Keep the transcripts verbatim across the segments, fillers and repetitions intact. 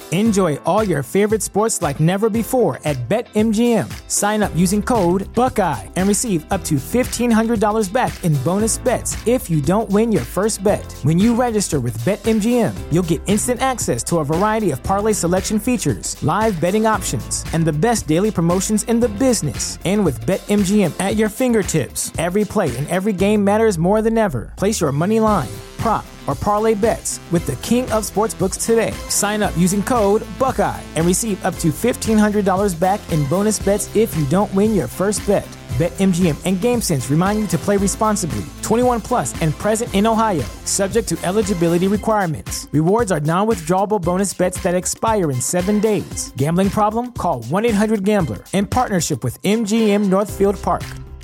Enjoy all your favorite sports like never before at BetMGM. Sign up using code Buckeye and receive up to fifteen hundred dollars back in bonus bets if you don't win your first bet. When you register with BetMGM, you'll get instant access to a variety of parlay selection features, live betting options, and the best daily promotions in the business. And with BetMGM at your fingertips, every play and every game matters more than ever. Place your money line, prop, or parlay bets with the king of sportsbooks today. Sign up using code Buckeye and receive up to fifteen hundred dollars back in bonus bets if you don't win your first bet. BetMGM and GameSense remind you to play responsibly. twenty-one plus and present in Ohio, subject to eligibility requirements. Rewards are non-withdrawable bonus bets that expire in seven days. Gambling problem? Call one eight hundred gambler in partnership with M G M Northfield Park.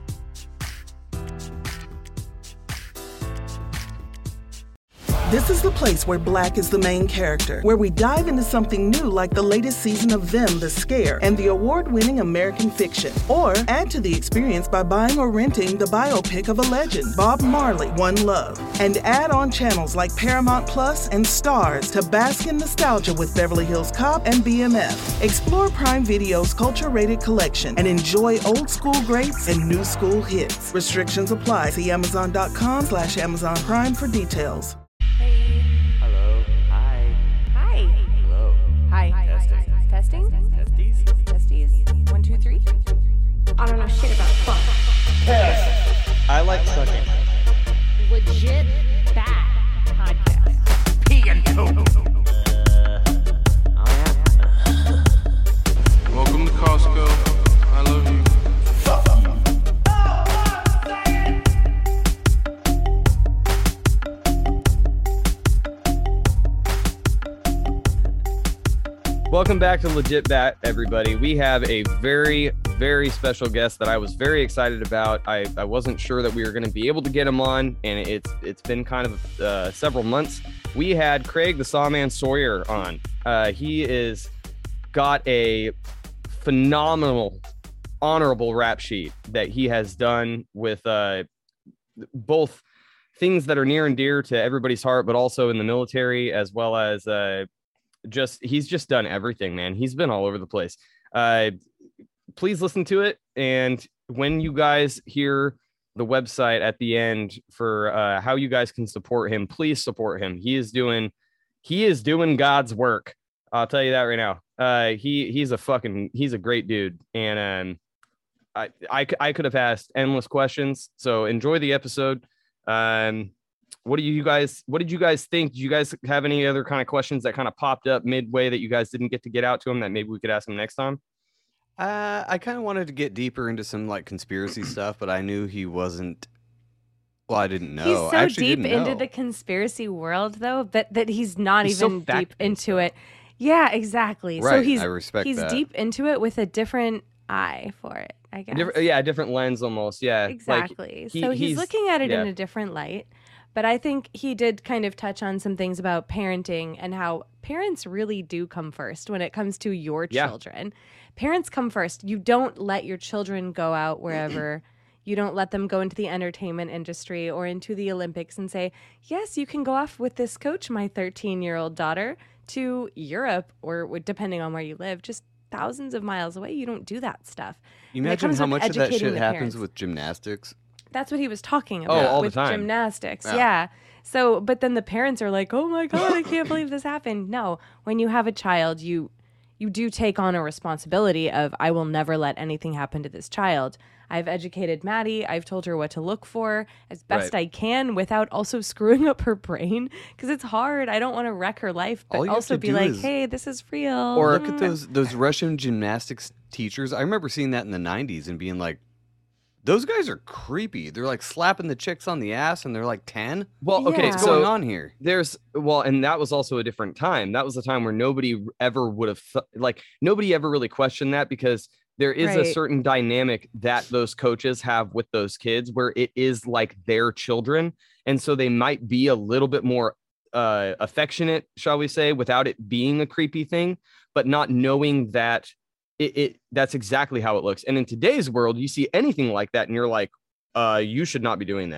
This is the place where Black is the main character, where we dive into something new like the latest season of Them, The Scare, and the award-winning American Fiction. Or add to the experience by buying or renting the biopic of a legend, Bob Marley, One Love. And add on channels like Paramount Plus and Stars to bask in nostalgia with Beverly Hills Cop and B M F. Explore Prime Video's culture-rated collection and enjoy old school greats and new school hits. Restrictions apply. See Amazon.com slash Amazon Prime for details. Hey. Hello. Hi. Hi. Hello. Hi. Testing. Testing? Testes? Testes? One, two, three? I don't know shit about fuck. I like sucking. Legit bad podcast. Pee and poop. Welcome to Costco. I love you. Fuck you. Welcome back to Legit Bat, everybody. We have a very, very special guest that I was very excited about. I, I wasn't sure that we were going to be able to get him on, and it's it's been kind of uh, several months. We had Craig the Sawman Sawyer on. Uh, he is got a phenomenal, honorable rap sheet that he has done with uh, both things that are near and dear to everybody's heart, but also in the military, as well as uh, just he's just done everything, man. He's been all over the place. Uh, please listen to it. And when you guys hear the website at the end for uh, how you guys can support him, please support him. He is doing, he is doing God's work. I'll tell you that right now. Uh, he he's a fucking, he's a great dude. And um, I, I, I could have asked endless questions. So enjoy the episode. Um, What do you guys, what did you guys think? Did you guys have any other kind of questions that kind of popped up midway that you guys didn't get to get out to him that maybe we could ask him next time? Uh, I kind of wanted to get deeper into some like conspiracy stuff, but I knew he wasn't. Well, I didn't know. He's so I actually deep didn't into know. the conspiracy world, though, that, that he's not He's so even deep fact-based, into though. it. Yeah, exactly. So Right, he's I respect he's that. deep into it with a different eye for it, I guess. Different, yeah, a different lens almost. Yeah, like, Exactly. he- so he's, looking at it yeah. in a different light. But I think he did kind of touch on some things about parenting and how parents really do come first when it comes to your Yeah. children. Parents come first. You don't let your children go out wherever. You don't let them go into the entertainment industry or into the Olympics and say, yes, you can go off with this coach, my thirteen-year-old daughter, to Europe or depending on where you live, just thousands of miles away. You don't do that stuff. You And it imagine comes how with much of that educating shit the happens parents. with gymnastics. That's what he was talking Oh, about all the with time. gymnastics. Yeah. Yeah. So, but then the parents are like, "Oh my God, I can't believe this happened." No, when you have a child, you you do take on a responsibility of, I will never let anything happen to this child. I've educated Maddie. I've told her what to look for as best Right. I can without also screwing up her brain because it's hard. I don't want to wreck her life, but All you have also to be do like, is- "Hey, this is real." Or look at those those Russian gymnastics teachers. I remember seeing that in the nineties and being like, those guys are creepy. They're like slapping the chicks on the ass and they're like ten. Well, okay, Yeah. What's so going on here? there's well, and that was also a different time. That was a time where nobody ever would have th- like nobody ever really questioned that because there is a Right. certain dynamic that those coaches have with those kids where it is like their children, and so they might be a little bit more uh, affectionate, shall we say, without it being a creepy thing, but not knowing that it, it that's exactly how it looks. And in today's world, you see anything like that, and you're like, uh, you should not be doing that.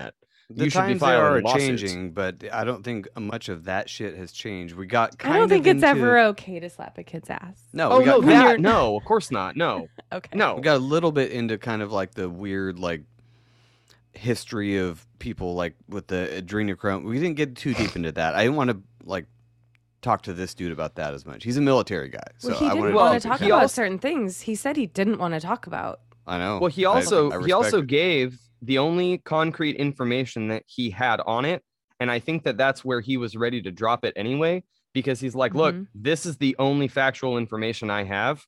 The you should be times they are filing lawsuits. changing, but I don't think much of that shit has changed. We got kind I don't of think it's into- ever okay to slap a kid's ass. No, Oh we no, got, when you're- that no, of course not. No, Okay. no. we got a little bit into kind of like the weird like history of people like with the adrenochrome. We didn't get too deep into that. I didn't want to like talk to this dude about that as much. He's a military guy, so Well, he I didn't wanted Well, want keep to it talk down. about also- certain things. He said he didn't want to talk about. I know. Well, he I- also I he respect also it. gave the only concrete information that he had on it, and I think that that's where he was ready to drop it anyway, because he's like, look, Mhm. this is the only factual information I have.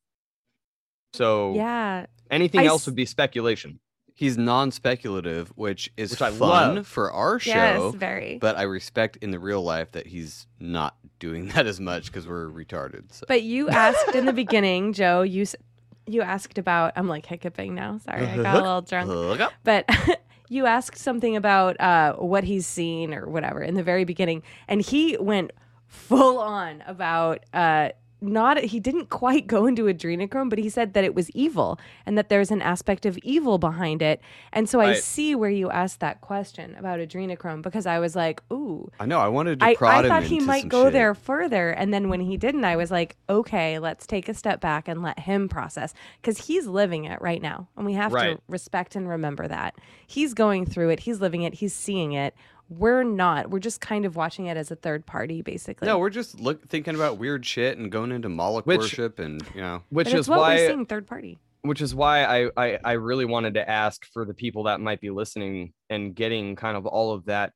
So Yeah. anything I else s- would be speculation. He's non-speculative, which is Which I fun love. for our show. Yes, very. But I respect in the real life that he's not doing that as much because we're retarded. So. But you asked in the beginning, Joe, you s- you asked about, I'm like hiccuping now. Sorry, I got a little drunk. Look up. But you asked something about uh, what he's seen or whatever in the very beginning. And he went full on about uh, not, he didn't quite go into adrenochrome, but he said that it was evil and that there's an aspect of evil behind it. And so I Right. see where you asked that question about adrenochrome, because I was like, ooh. I know. I wanted to I, prod I him thought he into might some go shit. there further. And then when he didn't, I was like, okay, let's take a step back and let him process, because he's living it right now. And we have Right. to respect and remember that. He's going through it. He's living it. He's seeing it. We're not. We're just kind of watching it as a third party, basically. No, we're just look thinking about weird shit and going into Moloch Which- worship and you know. Which but is it's what why we're seeing third party. which is why I, I I really wanted to ask for the people that might be listening and getting kind of all of that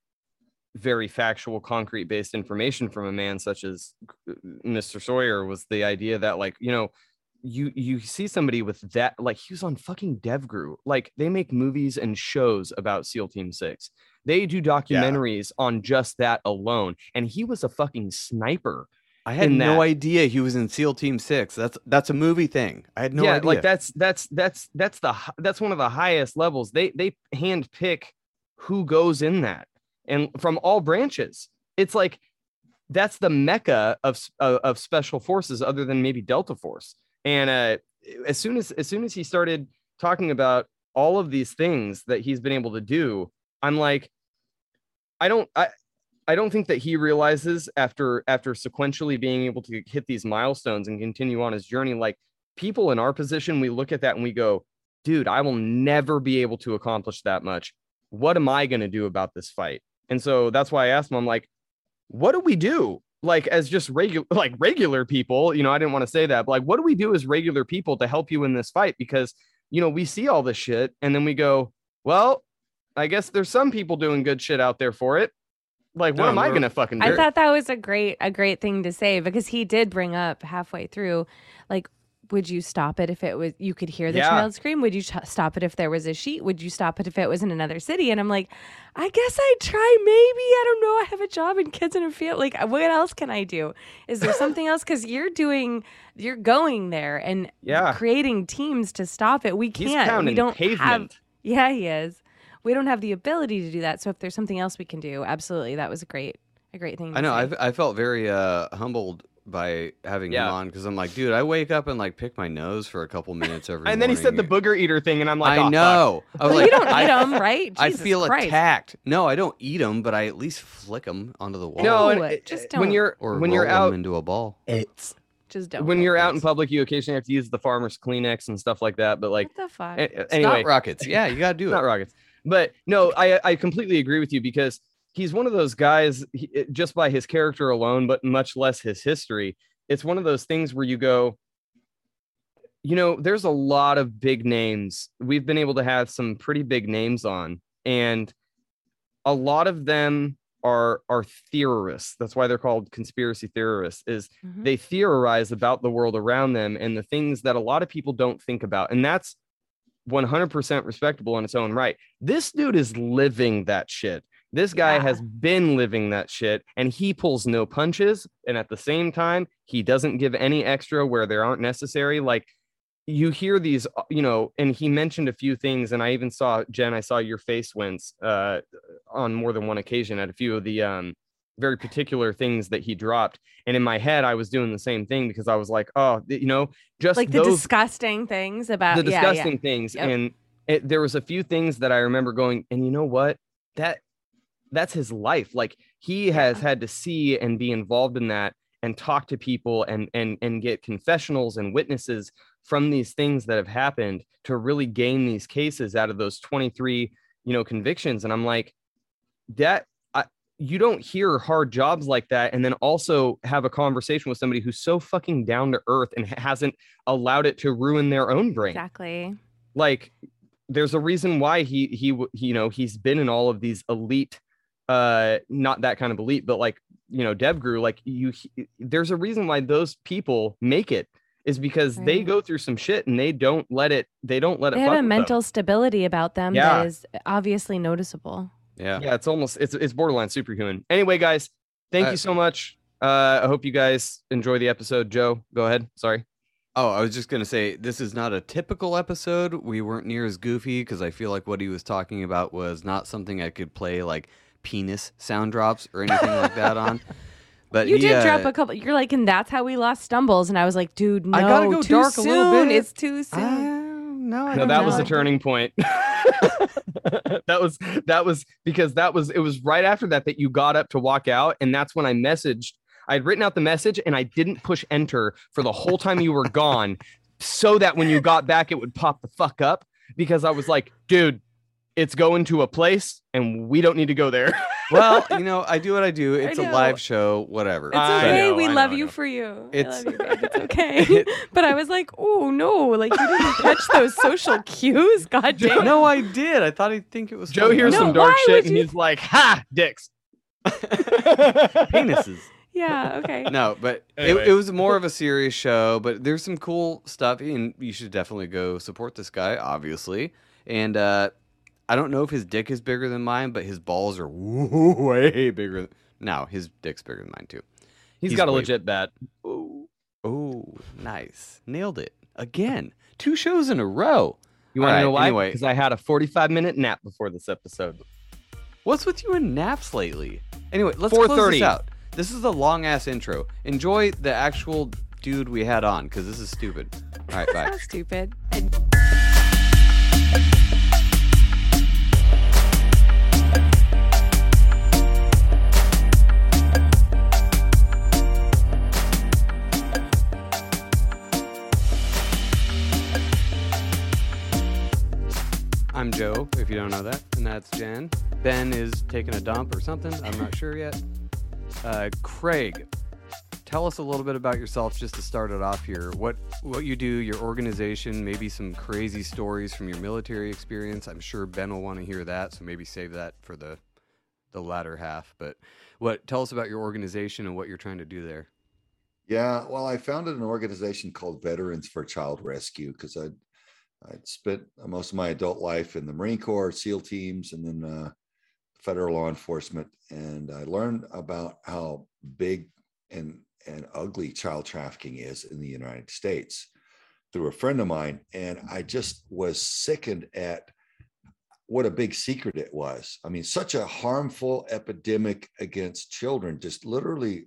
very factual, concrete based information from a man such as Mister Sawyer, was the idea that, like, you know, you you see somebody with that, like, he was on fucking DevGru. Like, they make movies and shows about SEAL Team Six. They do documentaries on just that alone. And he was a fucking sniper. I had in no that. idea he was in SEAL Team Six. That's that's a movie thing. I had no yeah, idea. like that's that's that's that's the hi- that's one of the highest levels. They they hand pick who goes in that, and from all branches. It's like that's the mecca of s- of, of special forces, other than maybe Delta Force. And uh, as soon as as soon as he started talking about all of these things that he's been able to do, I'm like, I don't I. I don't think that he realizes after after sequentially being able to hit these milestones and continue on his journey, like, people in our position, we look at that and we go, dude, I will never be able to accomplish that much. What am I going to do about this fight? And so that's why I asked him, I'm like, what do we do? Like, as just regular, like regular people, you know, I didn't want to say that, but like, what do we do as regular people to help you in this fight? Because, you know, we see all this shit and then we go, well, I guess there's some people doing good shit out there for it. Like, what No, am I we're- gonna fucking do? I thought that was a great a great thing to say, because he did bring up halfway through, like, would you stop it if it was, you could hear the Yeah. child scream? Would you ch- stop it if there was a sheet? Would you stop it if it was in another city? And I'm like, I guess I'd try. Maybe, I don't know. I have a job and kids in a field. Like, what else can I do? Is there something else? Because you're doing, you're going there and Yeah. creating teams to stop it. We He's can't. We pounding don't have. pavement. Yeah, he is. We don't have the ability to do that. So if there's something else we can do, absolutely, that was a great, a great thing. To I know. say. I I felt very uh, humbled by having Yeah. him on because I'm like, dude, I wake up and like pick my nose for a couple minutes every. And then he said the morning. booger eater thing, and I'm like, I oh, fuck. know. I was Well, like, you don't I, eat them, right? I Jesus feel Christ. attacked. No, I don't eat them, but I at least flick them onto the wall. No, and No, it- just when don't. you're or when roll you're them out into a ball. it's Just don't. when you're out in Rockets. public, you occasionally have to use the farmer's Kleenex and stuff like that. But like, What the fuck? a- It's anyway, not rockets. Yeah, you gotta do not it. rockets. But no, I I completely agree with you, because he's one of those guys, he, it- just by his character alone, but much less his history. It's one of those things where you go, you know, there's a lot of big names. We've been able to have some pretty big names on, and a lot of them are are theorists. That's why they're called conspiracy theorists. Is Mhm. they theorize about the world around them and the things that a lot of people don't think about, and that's one hundred percent respectable in its own right. This dude is living that shit. This guy Yeah. has been living that shit, and he pulls no punches. And at the same time, he doesn't give any extra where there aren't necessary. Like, you hear these, uh, you know, and he mentioned a few things. And I even saw, Jen, I saw your face wince uh, on more than one occasion at a few of the um, very particular things that he dropped. And in my head, I was doing the same thing, because I was like, oh, th- you know, just Like the those disgusting things about the yeah, yeah. disgusting things. Yep. And it, there was a few things that I remember going, and you know what? that that's his life. Like he has had to see and be involved in that and talk to people and and and get confessionals and witnesses from these things that have happened to really gain these cases out of those twenty-three, you know, convictions. And I'm like, that I, you don't hear hard jobs like that and then also have a conversation with somebody who's so fucking down to earth and hasn't allowed it to ruin their own brain. Exactly. Like there's a reason why he he you know he's been in all of these elite, uh not that kind of elite, but like, you know, DevGru, like you he, there's a reason why those people make it, is because right. they go through some shit and they don't let it they don't let they it have fuck a with mental them. stability about them Yeah. that is obviously noticeable. Yeah. Yeah, it's almost it's it's borderline superhuman. Anyway, guys, thank Uh, you so much. Uh I hope you guys enjoy the episode. Joe, go ahead. Sorry. Oh, I was just going to say, this is not a typical episode. We weren't near as goofy because I feel like what he was talking about was not something I could play like penis sound drops or anything like that on. But you he, did uh, drop a couple. You're like, and that's how we lost Stumbles. And I was like, dude, no, I gotta go too dark soon. a little bit. It's too soon. Uh, no, I No, don't that was know. the turning point. that was that was because that was it was right after that that you got up to walk out, and that's when I messaged. I had written out the message and I didn't push enter for the whole time you were gone, so that when you got back it would pop the fuck up, because I was like, dude, it's going to a place and we don't need to go there. Well, you know, I do what I do. It's a know. live show, whatever. It's I okay. know, we I know, love I you know. for you. It's- I love you, babe. It's okay. But I was like, oh no, like you didn't catch those social cues. God damn. No, I did. I thought he'd think it was Joe funny. hears No, some dark why shit would and you- he's like, ha, dicks. Penises. Yeah. Okay. No, but Anyway. it, it was more of a serious show, but there's some cool stuff, and you should definitely go support this guy, obviously. And uh, I don't know if his dick is bigger than mine, but his balls are way bigger. Than... No, his dick's bigger than mine, too. He's He's got a way- legit bat. Oh, oh, nice. Nailed it. Again. Two shows in a row. You want to All know right, why? anyway. Because I had a forty-five minute nap before this episode. What's with you and naps lately? Anyway, let's four close thirty. this out. This is a long-ass intro. Enjoy the actual dude we had on, because this is stupid. All right, bye. That's stupid. I'm Joe, if you don't know that, and that's Jen. Ben is taking a dump or something. I'm not sure yet. Uh, Craig, tell us a little bit about yourself just to start it off here. What what you do, your organization, maybe some crazy stories from your military experience. I'm sure Ben will want to hear that, so maybe save that for the the latter half. But what? Tell us about your organization and what you're trying to do there. Yeah, well, I founded an organization called Veterans for Child Rescue because I'd, I'd spent most of my adult life in the Marine Corps, SEAL teams, and then uh, federal law enforcement. And I learned about how big and, and ugly child trafficking is in the United States through a friend of mine. And I just was sickened at what a big secret it was. I mean, such a harmful epidemic against children, just literally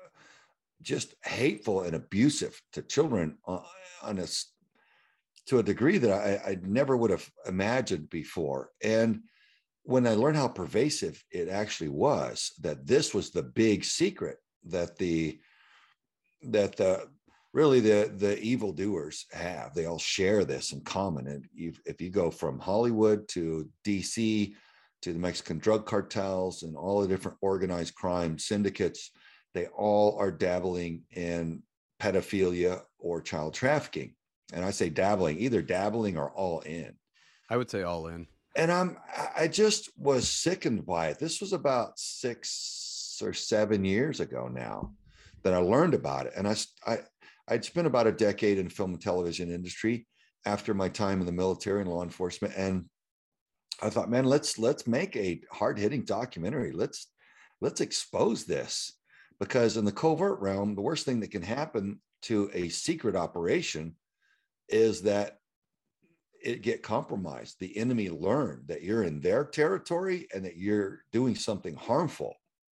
just hateful and abusive to children on, on a, to a degree that I, I never would have imagined before. And when I learned how pervasive it actually was, that this was the big secret that the, that the, really the, the evildoers have, they all share this in common. And you, if you go from Hollywood to D C to the Mexican drug cartels and all the different organized crime syndicates, they all are dabbling in pedophilia or child trafficking. And I say dabbling, either dabbling or all in. I would say all in. And I'm, I just was sickened by it. This was about six or seven years ago now that I learned about it. And I, I, I'd spent about a decade in film and television industry after my time in the military and law enforcement. And I thought, man, let's, let's make a hard hitting documentary. Let's, let's expose this. Because in the covert realm, the worst thing that can happen to a secret operation is that it get compromised. The enemy learn that you're in their territory and that you're doing something harmful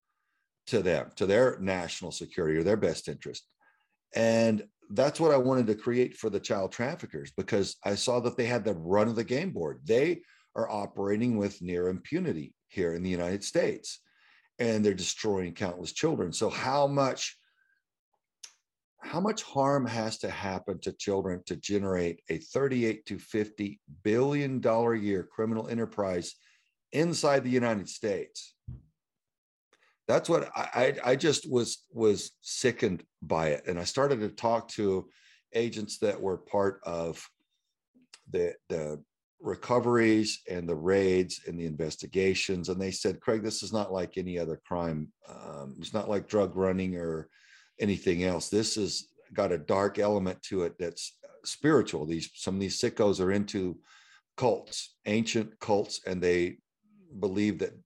to them, to their national security or their best interest. And that's what I wanted to create for the child traffickers, because I saw that they had the run of the game board. They are operating with near impunity here in the United States, and they're destroying countless children. So how much how much harm has to happen to children to generate a thirty-eight to fifty billion dollar a year criminal enterprise inside the United States? That's what I, I, I just was, was sickened by it. And I started to talk to agents that were part of the, the recoveries and the raids and the investigations. And they said, Craig, this is not like any other crime. Um, it's not like drug running or anything else. This has got a dark element to it that's spiritual. These, some of these sickos are into cults, ancient cults, and they believe that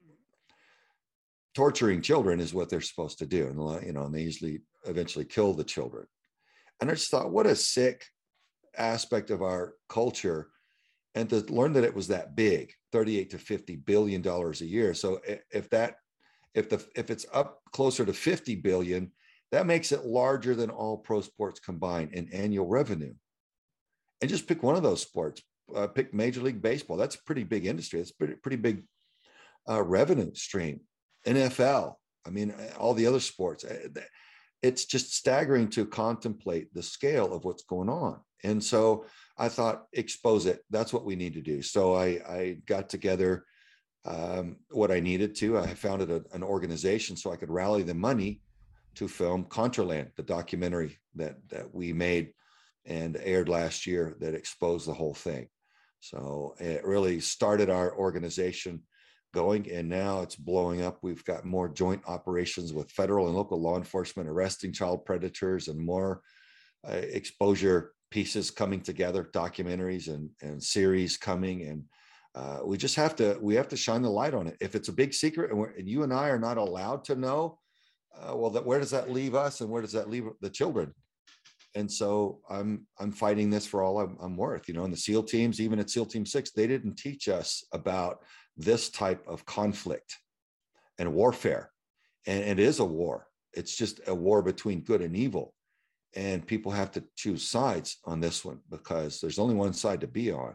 torturing children is what they're supposed to do. And, you know, and they usually eventually kill the children. And I just thought, what a sick aspect of our culture. And to learn that it was that big, thirty-eight to fifty billion dollars a year. So if that, if the, if it's up closer to fifty billion, that makes it larger than all pro sports combined in annual revenue. And just pick one of those sports, uh, pick Major League Baseball. That's a pretty big industry. It's a pretty, pretty big uh, revenue stream. N F L, I mean, all the other sports. It's just staggering to contemplate the scale of what's going on. And so I thought, expose it. That's what we need to do. So I, I got together um, what I needed to. I founded a, an organization so I could rally the money to film Contraland, the documentary that, that we made and aired last year that exposed the whole thing. So it really started our organization going, and now it's blowing up. We've got more joint operations with federal and local law enforcement, arresting child predators, and more uh, exposure pieces coming together, documentaries and, and series coming. And uh, we just have to, we have to shine the light on it. If it's a big secret and, we're, and you and I are not allowed to know, uh, well, that, where does that leave us, and where does that leave the children? And so I'm, I'm fighting this for all I'm, I'm worth, you know, and the SEAL teams, even at SEAL Team Six, they didn't teach us about this type of conflict and warfare. And it is a war. It's just a war between good and evil. And people have to choose sides on this one because there's only one side to be on.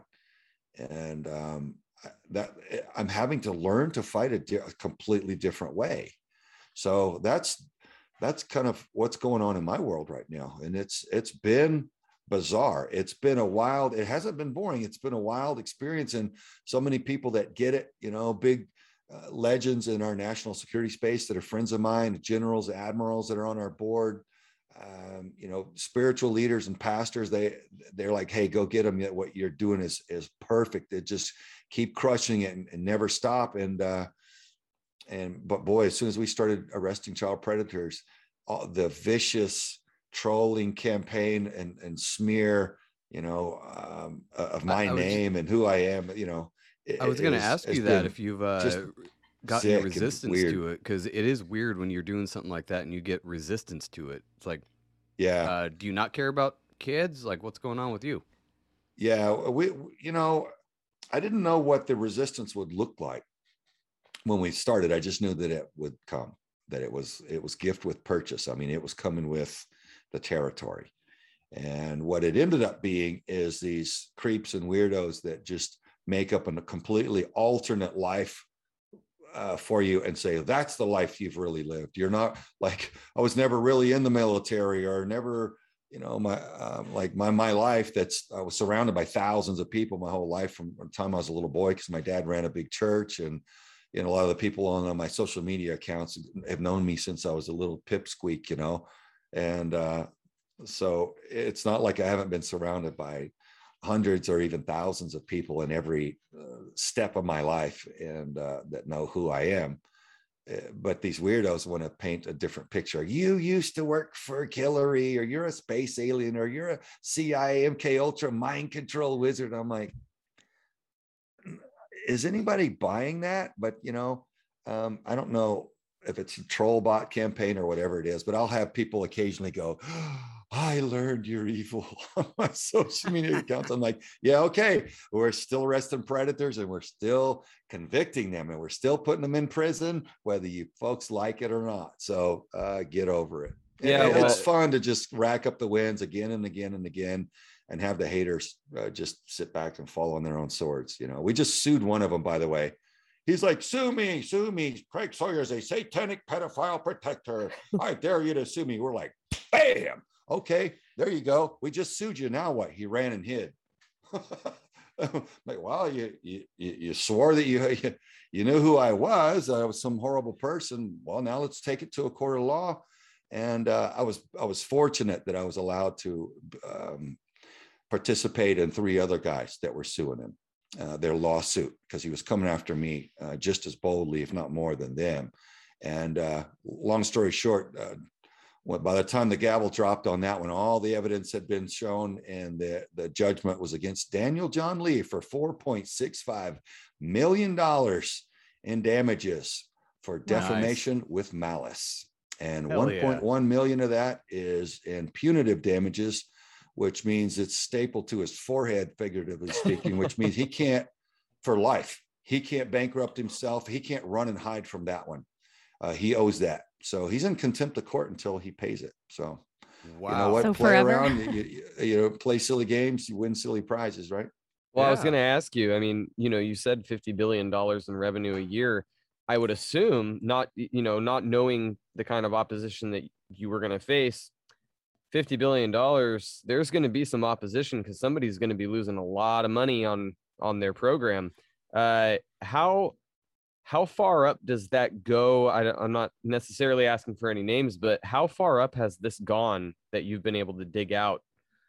And um, that I'm having to learn to fight a, di- a completely different way. So that's, that's kind of what's going on in my world right now. And it's, it's been bizarre. It's been a wild, it hasn't been boring. It's been a wild experience. And so many people that get it, you know, big uh, legends in our national security space that are friends of mine, generals, admirals that are on our board, um, you know, spiritual leaders and pastors, they, they're like, hey, go get them. What you're doing is, is perfect. It just keep crushing it and, and never stop. And, uh, and, but boy, as soon as we started arresting child predators, all the vicious trolling campaign and, and smear, you know, um, of my name just, and who I am, you know. It, I was going to ask you that if you've uh, gotten any resistance to it, because it is weird when you're doing something like that and you get resistance to it. It's like, yeah. Uh, do you not care about kids? Like, what's going on with you? Yeah, we, you know, I didn't know what the resistance would look like when we started. I just knew that it would come, that it was, it was gift with purchase. I mean, it was coming with the territory. And what it ended up being is these creeps and weirdos that just make up a completely alternate life uh, for you and say, that's the life you've really lived. You're not like, I was never really in the military or never, you know, my, um, like my, my life that's, I was surrounded by thousands of people my whole life from the time I was a little boy, because my dad ran a big church. And, you know, a lot of the people on, on my social media accounts have known me since I was a little pipsqueak, you know. And uh, so it's not like I haven't been surrounded by hundreds or even thousands of people in every uh, step of my life and uh, that know who I am. Uh, but these weirdos want to paint a different picture. You used to work for Hillary, or you're a space alien, or you're a C I A M K Ultra mind control wizard. I'm like, is anybody buying that? But, you know, um, I don't know if it's a troll bot campaign or whatever it is, but I'll have people occasionally go, oh, I learned you're evil on my social media accounts. I'm like, yeah, okay. We're still arresting predators and we're still convicting them and we're still putting them in prison, whether you folks like it or not. So uh, get over it. Yeah, it, well, it's fun to just rack up the wins again and again and again. and have the haters uh, just sit back and fall on their own swords. You know, we just sued one of them, by the way. He's like, sue me, sue me. Craig Sawyer is a satanic pedophile protector. I dare you to sue me. We're like, bam. Okay, there you go. We just sued you. Now what? He ran and hid. Like, well, you, you you swore that you, you you knew who I was. I was some horrible person. Well, now let's take it to a court of law. And uh, I was I was fortunate that I was allowed to um, participate in three other guys that were suing him. Uh, their lawsuit, because he was coming after me uh, just as boldly, if not more than them. And uh, long story short, uh, well, by the time the gavel dropped on that one, all the evidence had been shown, and the, the judgment was against Daniel John Lee for four point six five million dollars in damages for defamation nice. with malice. And Hell one point one yeah. million of that is in punitive damages, which means it's stapled to his forehead, figuratively speaking, which means he can't, for life, he can't bankrupt himself. He can't run and hide from that one. Uh, he owes that. So he's in contempt of court until he pays it. So, wow. you know what, so play forever. around, you, you, you know, play silly games, you win silly prizes, right? Well, Yeah. I was going to ask you, I mean, you know, you said fifty billion dollars in revenue a year. I would assume, not, you know, not knowing the kind of opposition that you were going to face, fifty billion dollars, there's going to be some opposition because somebody's going to be losing a lot of money on, on their program. Uh, how, how far up does that go? I, I'm not necessarily asking for any names, but how far up has this gone that you've been able to dig out?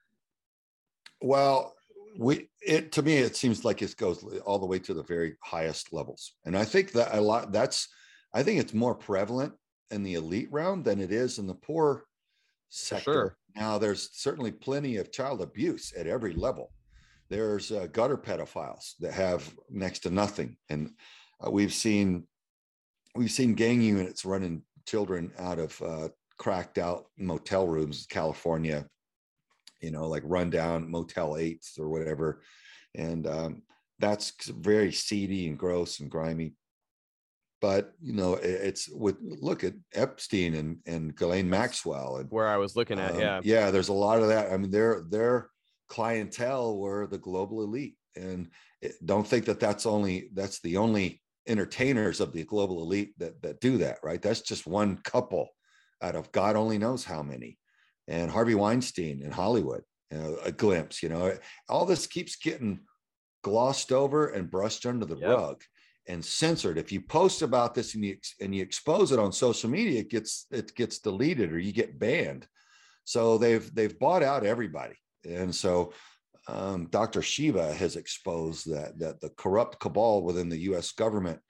Well, we it to me it seems like it goes all the way to the very highest levels, and I think that a lot that's I think it's more prevalent in the elite realm than it is in the poor sector. Sure. Now, there's certainly plenty of child abuse at every level. There's uh, gutter pedophiles that have next to nothing, and uh, we've seen we've seen gang units running children out of uh, cracked out motel rooms, California. You know, like rundown Motel Eights or whatever, and um, that's very seedy and gross and grimy. But you know, it, it's with look at Epstein and and Ghislaine Maxwell and where I was looking at, um, yeah, yeah. There's a lot of that. I mean, their their clientele were the global elite, and it, don't think that that's only that's the only entertainers of the global elite that that do that, right? That's just one couple out of God only knows how many. And Harvey Weinstein in Hollywood, you know, a glimpse, you know, all this keeps getting glossed over and brushed under the yep. rug and censored. If you post about this and you, and you expose it on social media, it gets, it gets deleted or you get banned. So they've, they've bought out everybody. And so um, Doctor Shiva has exposed that, that the corrupt cabal within the U S government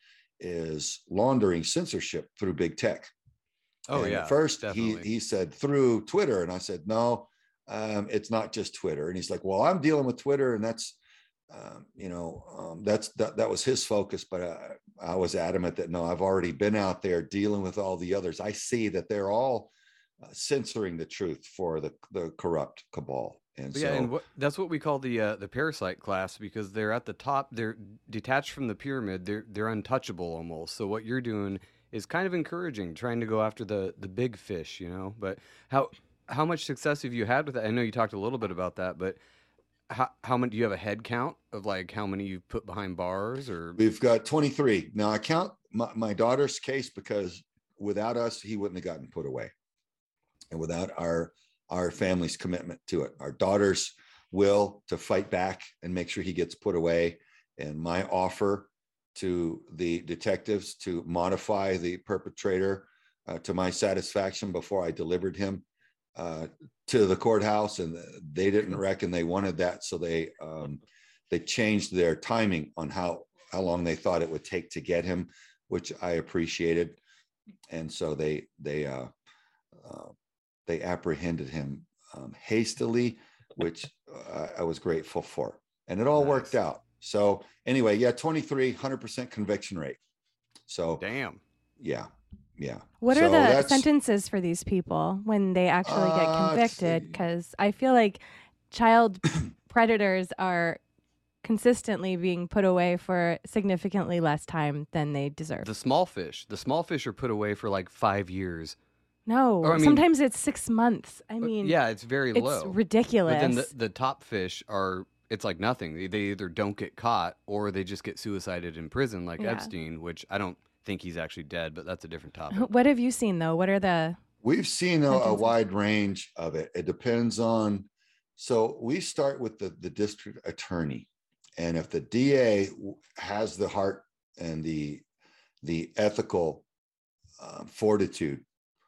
is laundering censorship through big tech. Oh, and yeah. At first, definitely. he he said through Twitter, and I said no, um, it's not just Twitter. And he's like, well, I'm dealing with Twitter, and that's, um, you know, um, that's that that was his focus. But I, I was adamant that no, I've already been out there dealing with all the others. I see that they're all uh, censoring the truth for the the corrupt cabal. And yeah, so and what, that's what we call the uh, the parasite class, because they're at the top. They're detached from the pyramid. They're they're untouchable almost. So what you're doing is kind of encouraging, trying to go after the the big fish, you know. But how how much success have you had with that? I know you talked a little bit about that, but how how many do you have a head count of like how many you've put behind bars? Or we've got twenty-three now. I count my, my daughter's case because without us, he wouldn't have gotten put away, and without our our family's commitment to it, our daughter's will to fight back and make sure he gets put away, and my offer to the detectives to modify the perpetrator uh, to my satisfaction before I delivered him uh, to the courthouse, and they didn't reckon they wanted that, so they um, they changed their timing on how how long they thought it would take to get him, which I appreciated, and so they they uh, uh, they apprehended him um, hastily, which uh, I was grateful for, and it all nice. worked out. So anyway, yeah, twenty-three, one hundred percent conviction rate. So damn. Yeah. Yeah. What so are the sentences for these people when they actually get uh, convicted? Because I feel like child predators are consistently being put away for significantly less time than they deserve. The small fish, the small fish are put away for like five years. No, Or, I mean- sometimes it's six months. I mean, yeah, it's very it's low. ridiculous. But then the, the top fish are, it's like nothing. They, they either don't get caught or they just get suicided in prison like Yeah. Epstein, which I don't think he's actually dead, but that's a different topic. What have you seen though? What are the We've seen a, a Sentences. wide range of it. It depends on. So we start with the, the district attorney, and if the D A w- has the heart and the the ethical uh, fortitude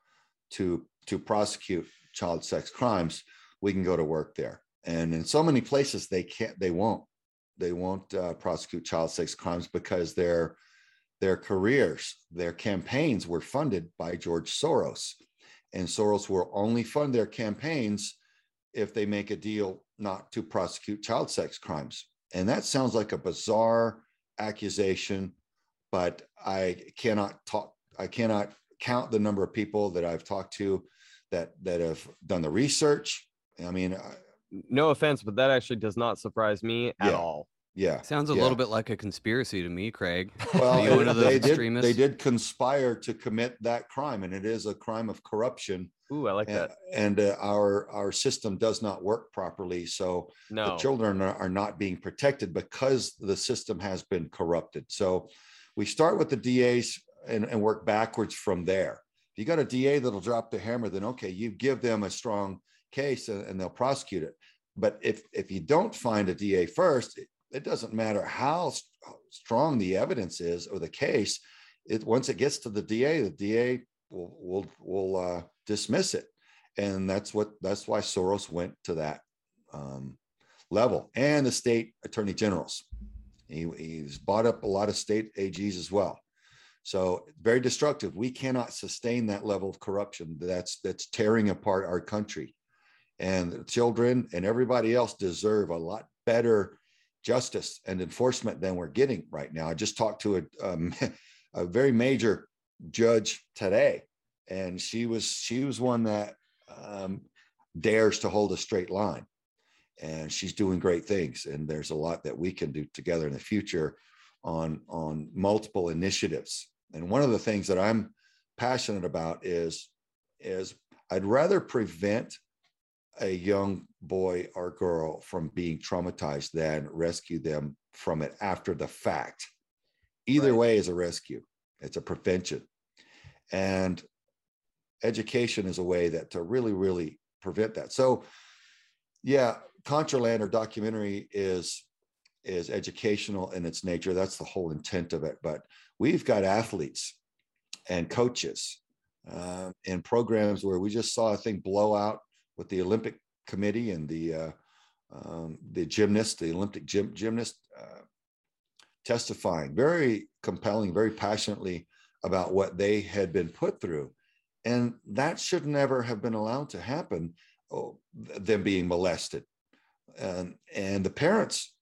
to to prosecute child sex crimes, we can go to work there. And in so many places, they can't. They won't. They won't uh, prosecute child sex crimes because their their careers, their campaigns were funded by George Soros. And Soros will only fund their campaigns if they make a deal not to prosecute child sex crimes. And that sounds like a bizarre accusation, but I cannot talk, I cannot count the number of people that I've talked to that that have done the research. I mean, I- No offense, but that actually does not surprise me at Yeah. all. yeah. Sounds a yeah. little bit like a conspiracy to me, Craig. Well, Are you one of those they did, extremists? they did conspire to commit that crime, and it is a crime of corruption. Ooh, I like And, that. and uh, our our system does not work properly. So the No. children are, are not being protected because the system has been corrupted. So we start with the D As and, and work backwards from there. If you got a D A that'll drop the hammer, then okay, you give them a strong case and, and they'll prosecute it. But if if you don't find a D A first, it, it doesn't matter how st- strong the evidence is or the case. It once it gets to the D A, the D A will will will uh, dismiss it, and that's what that's why Soros went to that um, level, and the state attorney generals. He, he's bought up a lot of state A Gs as well. So very destructive. We cannot sustain that level of corruption. That's that's tearing apart our country, and the children and everybody else deserve a lot better justice and enforcement than we're getting right now. I just talked to a um, a very major judge today, and she was she was one that um, dares to hold a straight line, and she's doing great things. And there's a lot that we can do together in the future on on multiple initiatives. And one of the things that I'm passionate about is is I'd rather prevent a young boy or girl from being traumatized than rescue them from it after the fact. Either Right. way is a rescue. It's a prevention. And education is a way that to really, really prevent that. So yeah, Contraland or documentary is is educational in its nature. That's the whole intent of it. But we've got athletes and coaches uh, and programs where we just saw a thing blow out with the Olympic Committee and the uh, um, the gymnast, the Olympic gym, gymnast uh, testifying very compelling, very passionately about what they had been put through. And that should never have been allowed to happen, oh, them being molested. And, and the parents,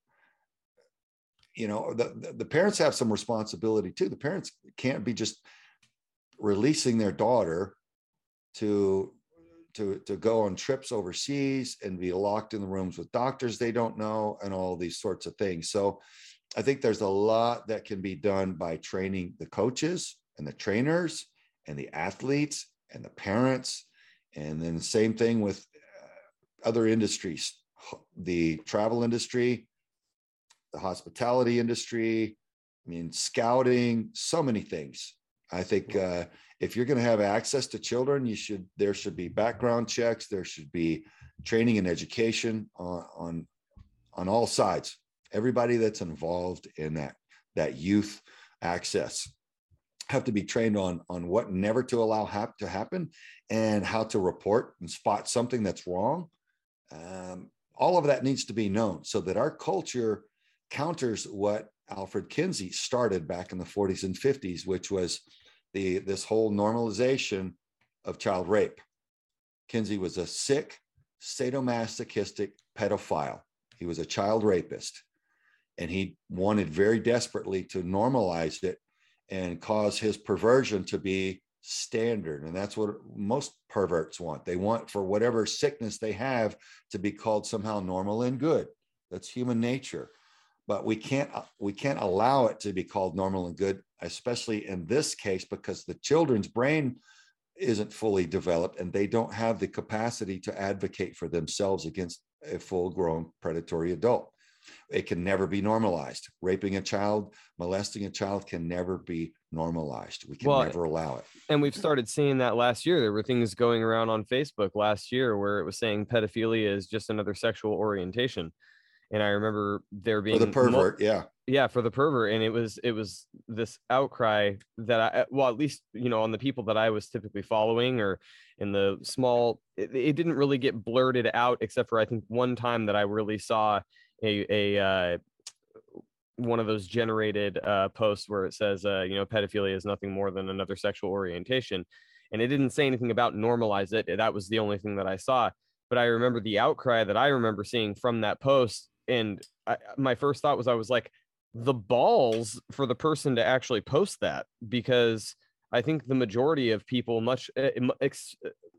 you know, the, the parents have some responsibility too. The parents can't be just releasing their daughter to, to, to go on trips overseas and be locked in the rooms with doctors they don't know and all these sorts of things. So I think there's a lot that can be done by training the coaches and the trainers and the athletes and the parents. And then the same thing with uh, other industries, the travel industry, the hospitality industry, I mean, scouting, so many things. I think uh, if you're going to have access to children, you should, there should be background checks. There should be training and education on, on, on all sides. Everybody that's involved in that, that youth access have to be trained on, on what never to allow hap- to happen and how to report and spot something that's wrong. Um, all of that needs to be known so that our culture counters what Alfred Kinsey started back in the forties and fifties, which was the this whole normalization of child rape. Kinsey was a sick, sadomasochistic pedophile. He was a child rapist, and he wanted very desperately to normalize it and cause his perversion to be standard. And that's what most perverts want. They want for whatever sickness they have to be called somehow normal and good. That's human nature. But we can't we can't allow it to be called normal and good, especially in this case, because the children's brain isn't fully developed, and they don't have the capacity to advocate for themselves against a full-grown predatory adult. It can never be normalized. Raping a child, molesting a child can never be normalized. We can Well, never allow it. And we've started seeing that last year. There were things going around on Facebook last year where it was saying pedophilia is just another sexual orientation. And I remember there being For the pervert, yeah. Yeah, for the pervert. And it was it was this outcry that I, well, at least, you know, on the people that I was typically following, or in the small, it, it didn't really get blurted out, except for I think one time that I really saw a, a uh, one of those generated uh, posts where it says, uh, you know, pedophilia is nothing more than another sexual orientation. And it didn't say anything about normalize it. That was the only thing that I saw. But I remember the outcry that I remember seeing from that post. And I, my first thought was, I was like, the balls for the person to actually post that, because I think the majority of people much uh, ex,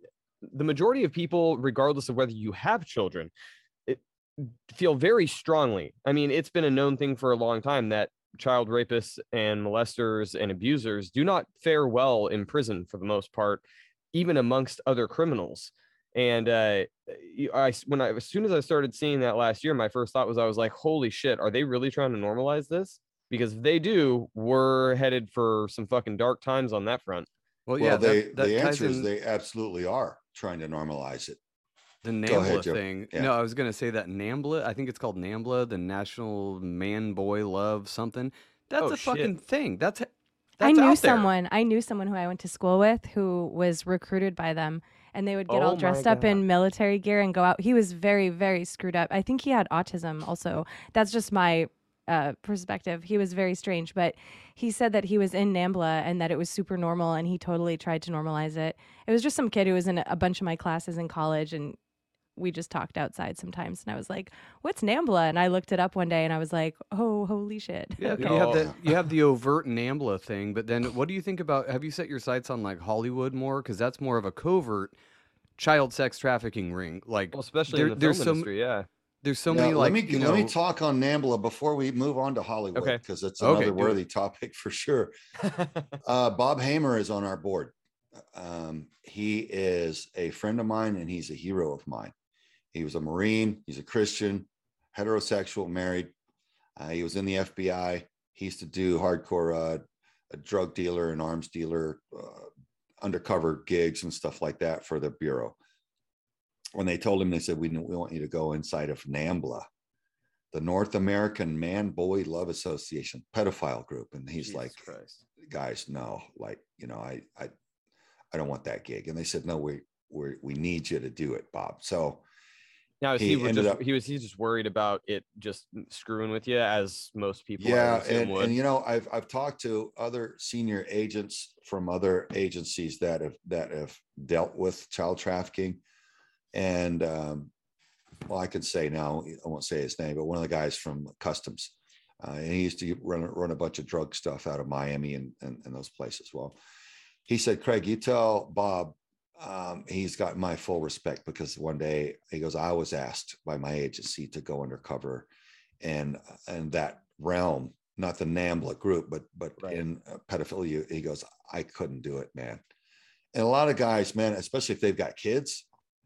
the majority of people, regardless of whether you have children, it, feel very strongly. I mean, it's been a known thing for a long time that child rapists and molesters and abusers do not fare well in prison for the most part, even amongst other criminals. And uh, I, when I, as soon as I started seeing that last year, my first thought was, I was like, holy shit, are they really trying to normalize this? Because if they do, we're headed for some fucking dark times on that front. Well, Well, yeah, they, that, that the ties answer is in they absolutely are trying to normalize it. the Go ahead, NAMBLA Joe. thing. Yeah. No, I was going to say that NAMBLA, I think it's called NAMBLA, the National Man Boy Love something. That's Oh, a fucking shit. thing. That's, that's I knew out there. someone. I knew someone who I went to school with who was recruited by them, and they would get Oh all my dressed up God. in military gear and go out. He was very, very screwed up. I think he had autism also. That's just my uh, perspective. He was very strange, but he said that he was in NAMBLA and that it was super normal, and he totally tried to normalize it. It was just some kid who was in a bunch of my classes in college, and we just talked outside sometimes, and I was like, what's NAMBLA? And I looked it up one day, and I was like, oh, holy shit. Yeah, Okay. you have Oh. that. You have the overt NAMBLA thing, but then what do you think about? Have you set your sights on like Hollywood more? Because that's more of a covert child sex trafficking ring. Like, Well, especially there- in the there's film some- industry, yeah. there's so Now, many like let me you know. let me talk on NAMBLA before we move on to Hollywood, Okay. because it's Okay, another do worthy topic for sure. Uh, Bob Hamer is on our board. Um, he is a friend of mine, and he's a hero of mine. He was a Marine. He's a Christian, heterosexual, married. Uh, he was in the F B I. He used to do hardcore uh, a drug dealer and arms dealer, uh, undercover gigs and stuff like that for the Bureau. When they told him, they said, we, we want you to go inside of NAMBLA, the North American Man Boy Love Association, pedophile group. And he's Jesus like, Christ. guys, no, like, you know, I, I, I don't want that gig. And they said, no, we, we, we need you to do it, Bob. So Now, is he he, were ended just, up- he was he's just worried about it just screwing with you, as most people I yeah, would assume and, would. and you know, I've I've talked to other senior agents from other agencies that have that have dealt with child trafficking, and um, well, I can say now, I won't say his name, but one of the guys from Customs, uh, and he used to run run a bunch of drug stuff out of Miami and and, and those places. Well, he said, Craig, you tell Bob. Um, he's got my full respect, because one day he goes, I was asked by my agency to go undercover and and that realm, not the NAMBLA group, but but Right. in uh, pedophilia. He goes, I couldn't do it, man. And a lot of guys, man, especially if they've got kids,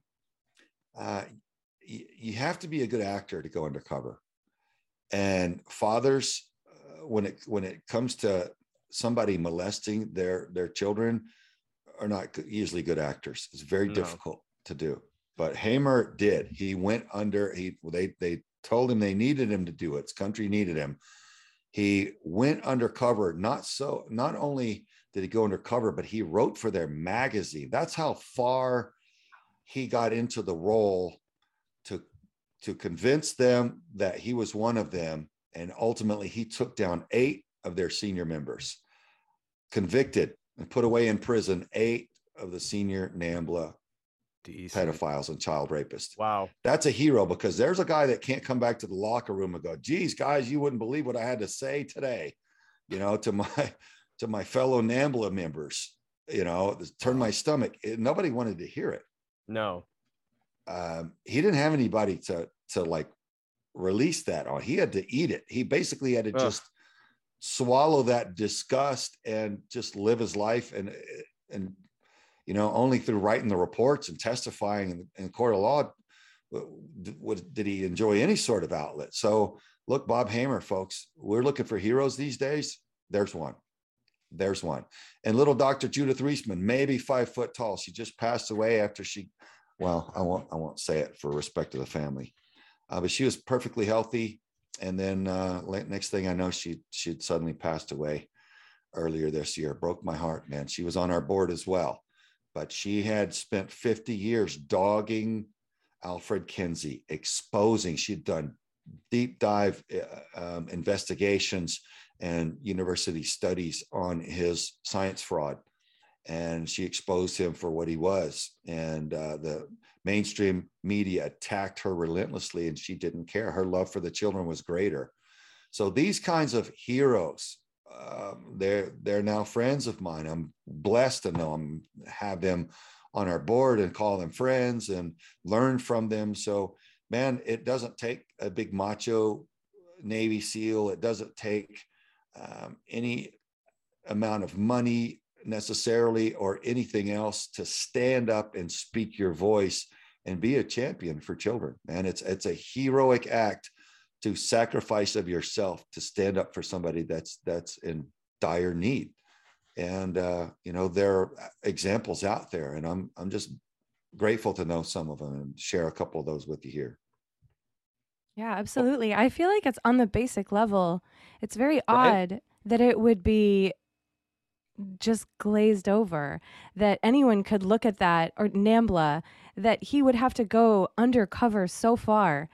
uh, y- you have to be a good actor to go undercover. And fathers, uh, when it when it comes to somebody molesting their their children, are not good- usually good actors. It's very No. difficult to do. But Hamer did. He went under. He they they told him they needed him to do it. His country needed him. He went undercover. Not so. Not only did he go undercover, but he wrote for their magazine. That's how far he got into the role to to convince them that he was one of them. And ultimately, he took down eight of their senior members, convicted and put away in prison eight of the senior NAMBLA Decent. pedophiles and child rapists. Wow. That's a hero, because there's a guy that can't come back to the locker room and go, geez, guys, you wouldn't believe what I had to say today, you know, to my to my fellow NAMBLA members, you know, turn my stomach. It- nobody wanted to hear it. No. Um, he didn't have anybody to to like release that on. He had to eat it. He basically had to Ugh. just swallow that disgust and just live his life and and you know, only through writing the reports and testifying in, in court of law What, did he enjoy any sort of outlet. So look, Bob Hamer, folks, we're looking for heroes these days. There's one. There's one. And little Doctor Judith Reisman, maybe five foot tall. She just passed away after she, well, I won't, I won't say it for respect to the family, uh, but she was perfectly healthy. And then uh, next thing I know, she she'd suddenly passed away earlier this year. Broke my heart, man. She was on our board as well, but she had spent fifty years dogging Alfred Kinsey, exposing. She'd done deep dive uh, um, investigations and university studies on his science fraud, and she exposed him for what he was. And uh, the mainstream media attacked her relentlessly, and she didn't care. Her love for the children was greater. So these kinds of heroes, um, they're they're now friends of mine. I'm blessed to know them, have them on our board and call them friends and learn from them. So, man, it doesn't take a big macho Navy SEAL. It doesn't take um, any amount of money necessarily or anything else to stand up and speak your voice and be a champion for children. Man, it's it's a heroic act to sacrifice of yourself to stand up for somebody that's that's in dire need. And, uh, you know, there are examples out there, and I'm, I'm just grateful to know some of them and share a couple of those with you here. Yeah, absolutely. I feel like it's on the basic level. It's very odd right? that it would be just glazed over, that anyone could look at that, or NAMBLA, that he would have to go undercover so far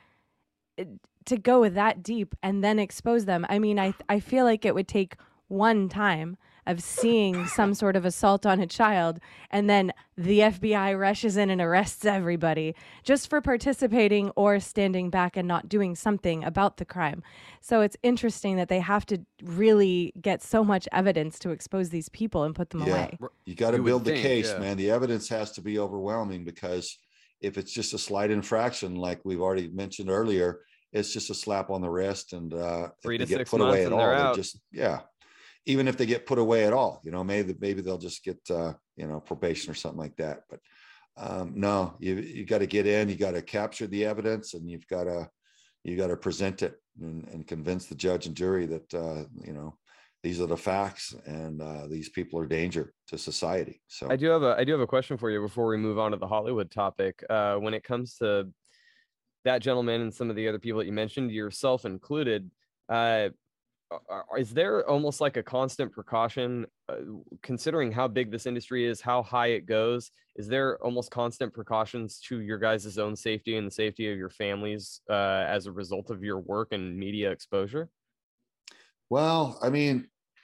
to go that deep and then expose them. I mean, I, I feel like it would take one time of seeing some sort of assault on a child, and then the F B I rushes in and arrests everybody just for participating or standing back and not doing something about the crime. So it's interesting that they have to really get so much evidence to expose these people and put them yeah. away. You got to build the think, case, yeah. man. The evidence has to be overwhelming, because if it's just a slight infraction, like we've already mentioned earlier, it's just a slap on the wrist, and uh, Three if to they get six put months away at and all, they're they out. just yeah. Even if they get put away at all, you know, maybe maybe they'll just get uh, you know, probation or something like that. But um, no, you you got to get in, you got to capture the evidence, and you've got to you got to present it and, and convince the judge and jury that uh, you know, these are the facts, and uh, these people are danger to society. So I do have a I do have a question for you before we move on to the Hollywood topic. Uh, when it comes to that gentleman and some of the other people that you mentioned, yourself included, uh, is there almost like a constant precaution, uh, considering how big this industry is, how high it goes? Is there almost constant precautions to your guys' own safety and the safety of your families uh, as a result of your work and media exposure? Well, I mean,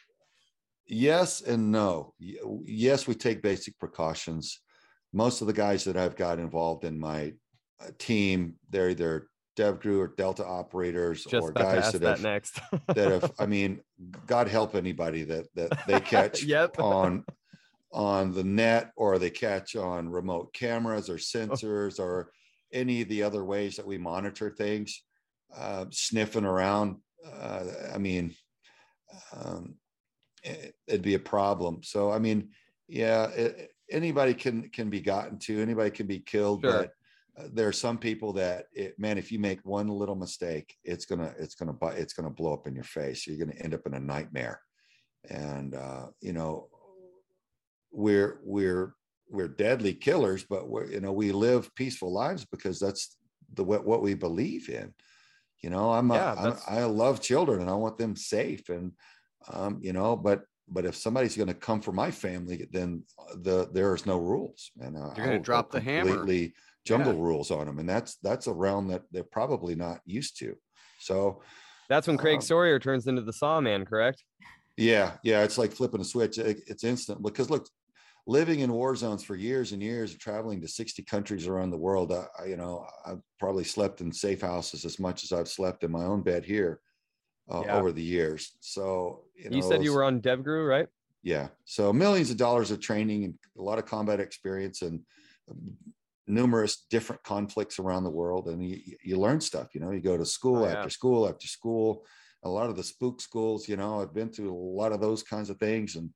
yes and no. Yes, we take basic precautions. Most of the guys that I've got involved in my uh, team, they're either DevGru or Delta operators, Just or guys that, that have next. that have, I mean, God help anybody that that they catch yep. on on the net, or they catch on remote cameras or sensors, or any of the other ways that we monitor things, uh, sniffing around. Uh, I mean, um, it, it'd be a problem. So, I mean, yeah, it, anybody can can be gotten to, anybody can be killed, sure. but Uh, there are some people that, it, man, if you make one little mistake, it's gonna, it's gonna, it's gonna blow up in your face. You're gonna end up in a nightmare. And uh, you know, we're we're we're deadly killers, but we're, you know, we live peaceful lives because that's the what, what we believe in. You know, I'm, yeah, a, I'm I love children and I want them safe, and um, you know, but but if somebody's going to come for my family, then the there's no rules, and uh, you're going to drop the hammer. Completely jungle yeah. rules on them, and that's that's a realm that they're probably not used to. So that's when Craig um, Sawyer turns into the Sawman, correct? Yeah, yeah, it's like flipping a switch. It, it's instant, because look, living in war zones for years and years, traveling to sixty countries around the world, I, I you know, I've probably slept in safe houses as much as I've slept in my own bed here uh, yeah. over the years. So you, know, you said you were on DevGru, right? Yeah. So millions of dollars of training and a lot of combat experience, and numerous different conflicts around the world, and you, you learn stuff. You know, you go to school oh, after yeah. school after school. A lot of the spook schools, you know, I've been through a lot of those kinds of things, and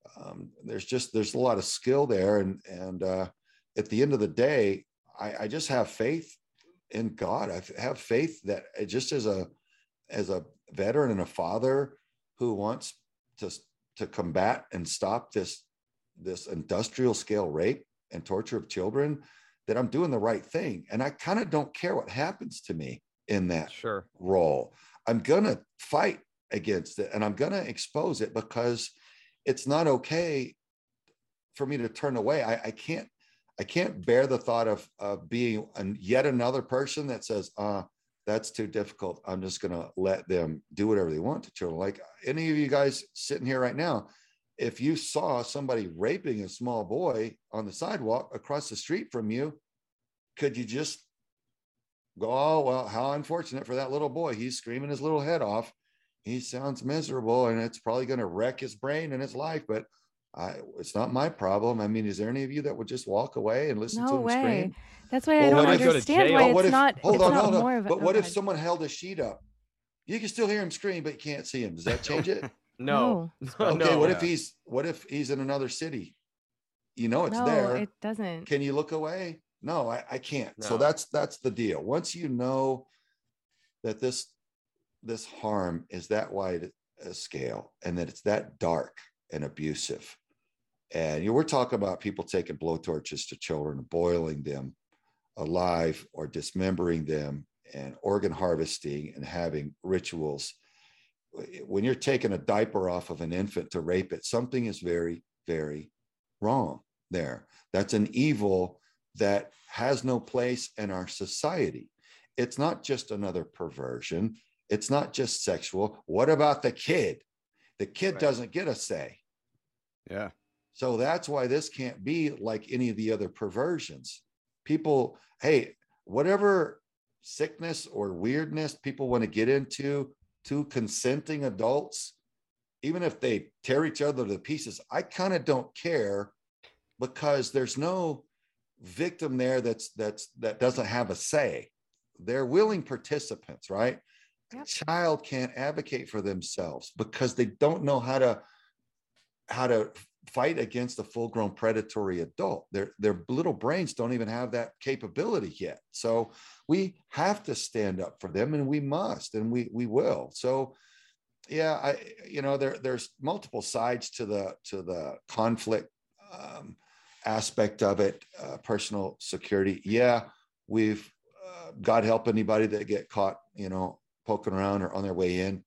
Um, there's just there's a lot of skill there, and and uh, at the end of the day, I, I just have faith in God. I have faith that just as a as a veteran and a father who wants to to combat and stop this this industrial scale rape and torture of children, that I'm doing the right thing. And I kind of don't care what happens to me in that sure. role. I'm going to fight against it, and I'm going to expose it, because it's not okay for me to turn away. I, I can't, I can't bear the thought of, of being an, yet another person that says, uh, that's too difficult. I'm just going to let them do whatever they want to children. Like any of you guys sitting here right now, if you saw somebody raping a small boy on the sidewalk across the street from you, could you just go, oh, well, how unfortunate for that little boy. He's screaming his little head off. He sounds miserable, and it's probably going to wreck his brain and his life, but I, it's not my problem. I mean, is there any of you that would just walk away and listen no to him way. scream? That's why Well, I don't what if- understand why But it's what if- not, hold it's on, not hold on. more of a, But what oh, if God. someone held a sheet up? You can still hear him scream, but you can't see him. Does that change it? No. Okay, no. what if he's what if he's in another city? You know it's no, there. it doesn't. Can you look away? No, I, I can't. So No. that's that's the deal. Once you know that this this harm is that wide a scale, and that it's that dark and abusive, and you know, we're talking about people taking blowtorches to children, boiling them alive or dismembering them, and organ harvesting and having rituals. When you're taking a diaper off of an infant to rape it, something is very, very wrong there. That's an evil that has no place in our society. It's not just another perversion. It's not just sexual. What about the kid? The kid Right. doesn't get a say. Yeah. So that's why this can't be like any of the other perversions. People, hey, whatever sickness or weirdness people want to get into, two consenting adults, even if they tear each other to pieces, I kind of don't care, because there's no victim there that's that's that doesn't have a say. They're willing participants, right? Yep. A child can't advocate for themselves because they don't know how to how to fight against a full-grown predatory adult. Their their little brains don't even have that capability yet. So we have to stand up for them, and we must, and we we will. So yeah, I you know there there's multiple sides to the to the conflict um, aspect of it. Uh, personal security, yeah, we've uh, God help anybody that get caught, you know, poking around or on their way in,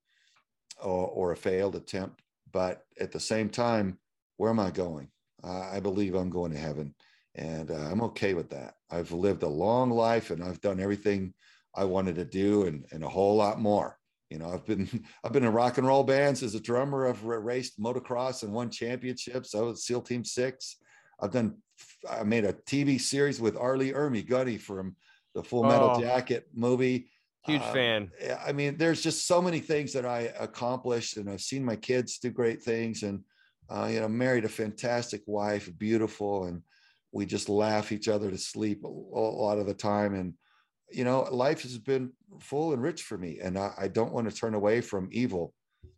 or, or a failed attempt. But at the same time, where am I going? Uh, I believe I'm going to heaven, and uh, I'm okay with that. I've lived a long life, and I've done everything I wanted to do, and, and a whole lot more. You know, I've been I've been in rock and roll bands as a drummer. I've raced motocross and won championships. I was SEAL Team Six. I've done. I made a T V series with Arlie Ermy Gunny from the Full Metal Oh. Jacket movie. Huge Um, fan. I mean, there's just so many things that I accomplished, and I've seen my kids do great things, and uh, you know, married a fantastic wife, beautiful, and we just laugh each other to sleep a, a lot of the time. And you know, life has been full and rich for me, and I, I don't want to turn away from evil.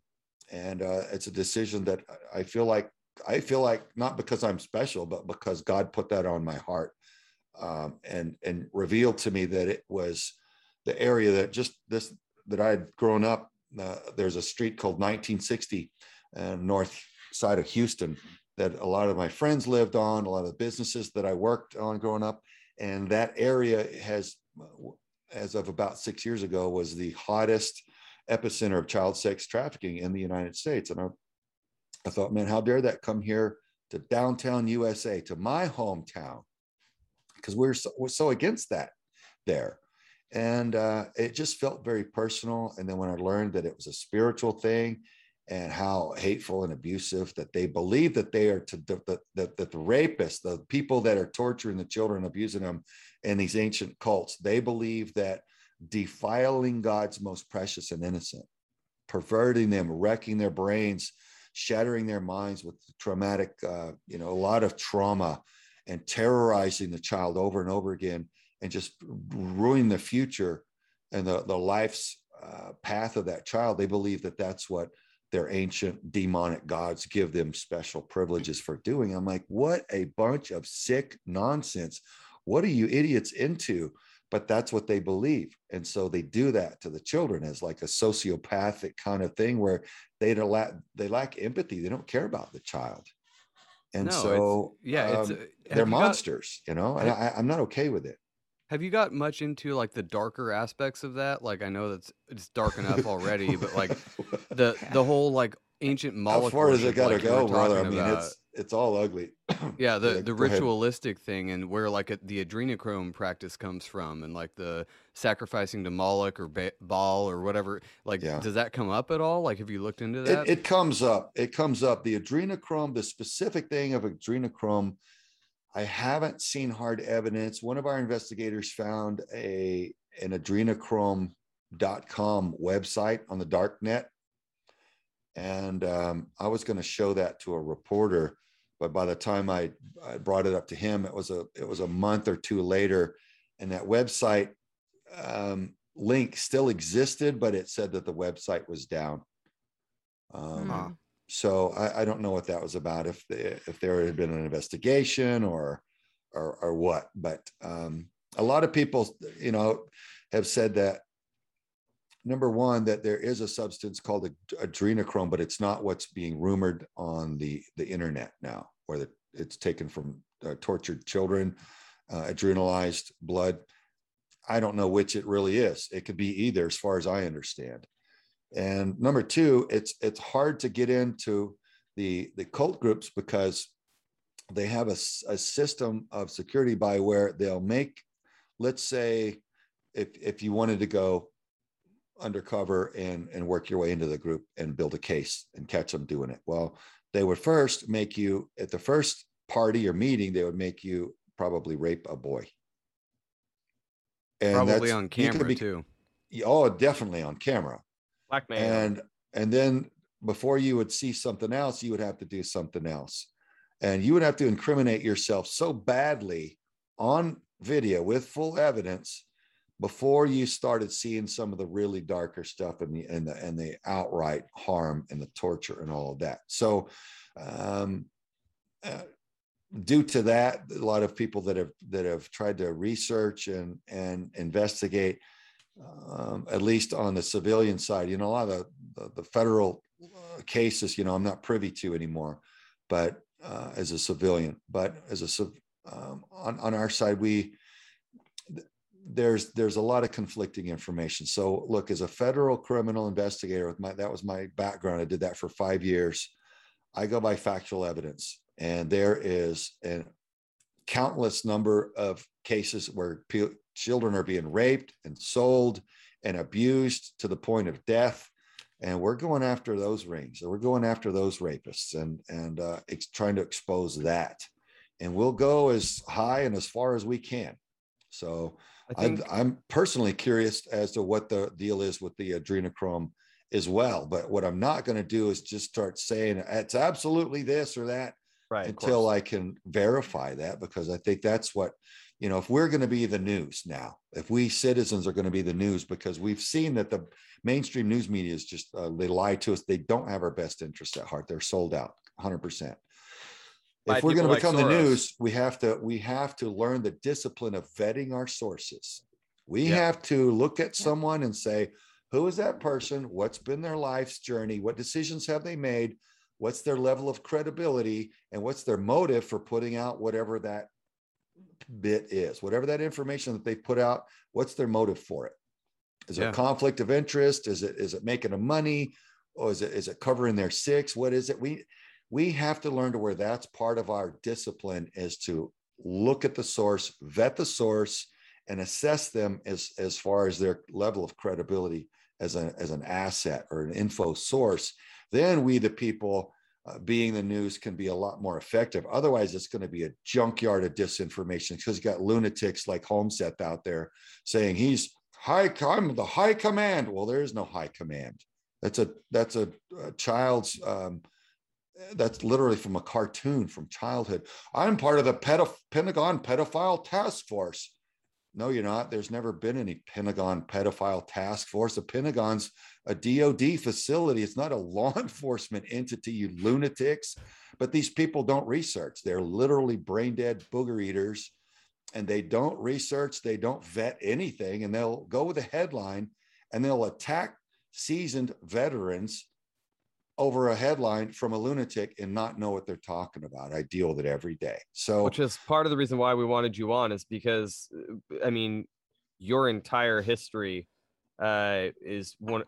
And uh, it's a decision that I feel like I feel like not because I'm special, but because God put that on my heart, um, and and revealed to me that it was the area that just this that I had grown up. Uh, there's a street called nineteen sixty, uh, north side of Houston, that a lot of my friends lived on, a lot of the businesses that I worked on growing up, and that area has, as of about six years ago, was the hottest epicenter of child sex trafficking in the United States. And I, I thought, man, how dare that come here to downtown U S A, to my hometown, because we're so, we're so against that there. And uh, it just felt very personal. And then when I learned that it was a spiritual thing, and how hateful and abusive that they believe that they are to the, the, the, that the rapists, the people that are torturing the children, abusing them in these ancient cults, they believe that defiling God's most precious and innocent, perverting them, wrecking their brains, shattering their minds with traumatic, uh, you know, a lot of trauma, and terrorizing the child over and over again, and just ruining the future and the, the life's uh, path of that child. They believe that that's what their ancient demonic gods give them special privileges for doing. I'm like, what a bunch of sick nonsense. What are you idiots into? But that's what they believe. And so they do that to the children as like a sociopathic kind of thing where they don't lack, they lack empathy. They don't care about the child. And No, so, it's, yeah, it's, um, uh, have they're you got- monsters, you know, and I, I'm not okay with it. Have you got much into like the darker aspects of that? Like, I know that's it's dark enough already, but like the the whole like ancient How Moloch far does worship, it gotta like you were go, brother? I talking mean, about. it's it's all ugly. Yeah, the Yeah, the go ahead. ritualistic thing, and where like a, the adrenochrome practice comes from, and like the sacrificing to Moloch or ba- Baal or whatever. Like, Yeah. does that come up at all? Like, have you looked into that? It, it comes up. It comes up. The adrenochrome, the specific thing of adrenochrome, I haven't seen hard evidence. One of our investigators found a an adrenochrome dot com website on the dark net. And um, I was going to show that to a reporter, but by the time I, I brought it up to him, it was a it was a month or two later, and that website um, link still existed, but it said that the website was down. Um, Hmm. So I, I don't know what that was about. If the, if there had been an investigation or or or what, but um, a lot of people, you know, have said that. Number one, that there is a substance called ad- adrenochrome, but it's not what's being rumored on the, the internet now, where the, it's taken from uh, tortured children, uh, adrenalized blood. I don't know which it really is. It could be either, as far as I understand. And number two, it's it's hard to get into the, the cult groups because they have a, s- a system of security by where they'll make, let's say, if if you wanted to go undercover and and work your way into the group and build a case and catch them doing it. Well, they would first make you at the first party or meeting, they would make you probably rape a boy. And Probably that's- on you could camera be- too. Oh, definitely on camera. Blackmail. And and then before you would see something else, you would have to do something else. And you would have to incriminate yourself so badly on video with full evidence before you started seeing some of the really darker stuff and the and the and the outright harm and the torture and all of that. So um uh, due to that, a lot of people that have that have tried to research and and investigate, um, at least on the civilian side, you know, a lot of the, the, the federal uh, cases, you know, I'm not privy to anymore, but uh, as a civilian, but as a civ- um, on on our side, we there's there's a lot of conflicting information. So look, as a federal criminal investigator, with my that was my background. I did that for five years. I go by factual evidence, and there is a countless number of cases where pe- children are being raped and sold and abused to the point of death, and we're going after those rings, and we're going after those rapists, and and uh, it's trying to expose that, and we'll go as high and as far as we can. So. I think I, I'm personally curious as to what the deal is with the adrenochrome as well. But what I'm not going to do is just start saying it's absolutely this or that right of until course. I can verify that, because I think that's what, you know, if we're going to be the news now, if we citizens are going to be the news, because we've seen that the mainstream news media is just, uh, they lie to us. They don't have our best interests at heart. They're sold out one hundred percent. By If we're going people to like become the Soros. news, we have to we have to learn the discipline of vetting our sources. We Yeah. have to look at someone and say, who is that person? What's been their life's journey? What decisions have they made? What's their level of credibility? And what's their motive for putting out whatever that bit is, whatever that information that they put out, what's their motive for it? Is it Yeah. a conflict of interest? Is it is it making them money? Or is it is it covering their six? What is it? We we have to learn to where that's part of our discipline, is to look at the source, vet the source, and assess them as, as far as their level of credibility as, a, as an asset or an info source. Then we, the people, uh, being the news, can be a lot more effective. Otherwise, it's going to be a junkyard of disinformation, because you got lunatics like Holmseth out there saying he's high, I'm the high command. Well, there is no high command. That's a that's a, a child's um, that's literally from a cartoon from childhood. I'm part of the pedo- Pentagon pedophile task force. No, you're not. There's never been any Pentagon pedophile task force. The Pentagon's a D O D facility. It's not a law enforcement entity, you lunatics. But these people don't research. They're literally brain dead booger eaters, and they don't research. They don't vet anything, and they'll go with a headline and they'll attack seasoned veterans over a headline from a lunatic and not know what they're talking about. I deal with it every day. So, which is part of the reason why we wanted you on, is because, I mean, your entire history uh, is one,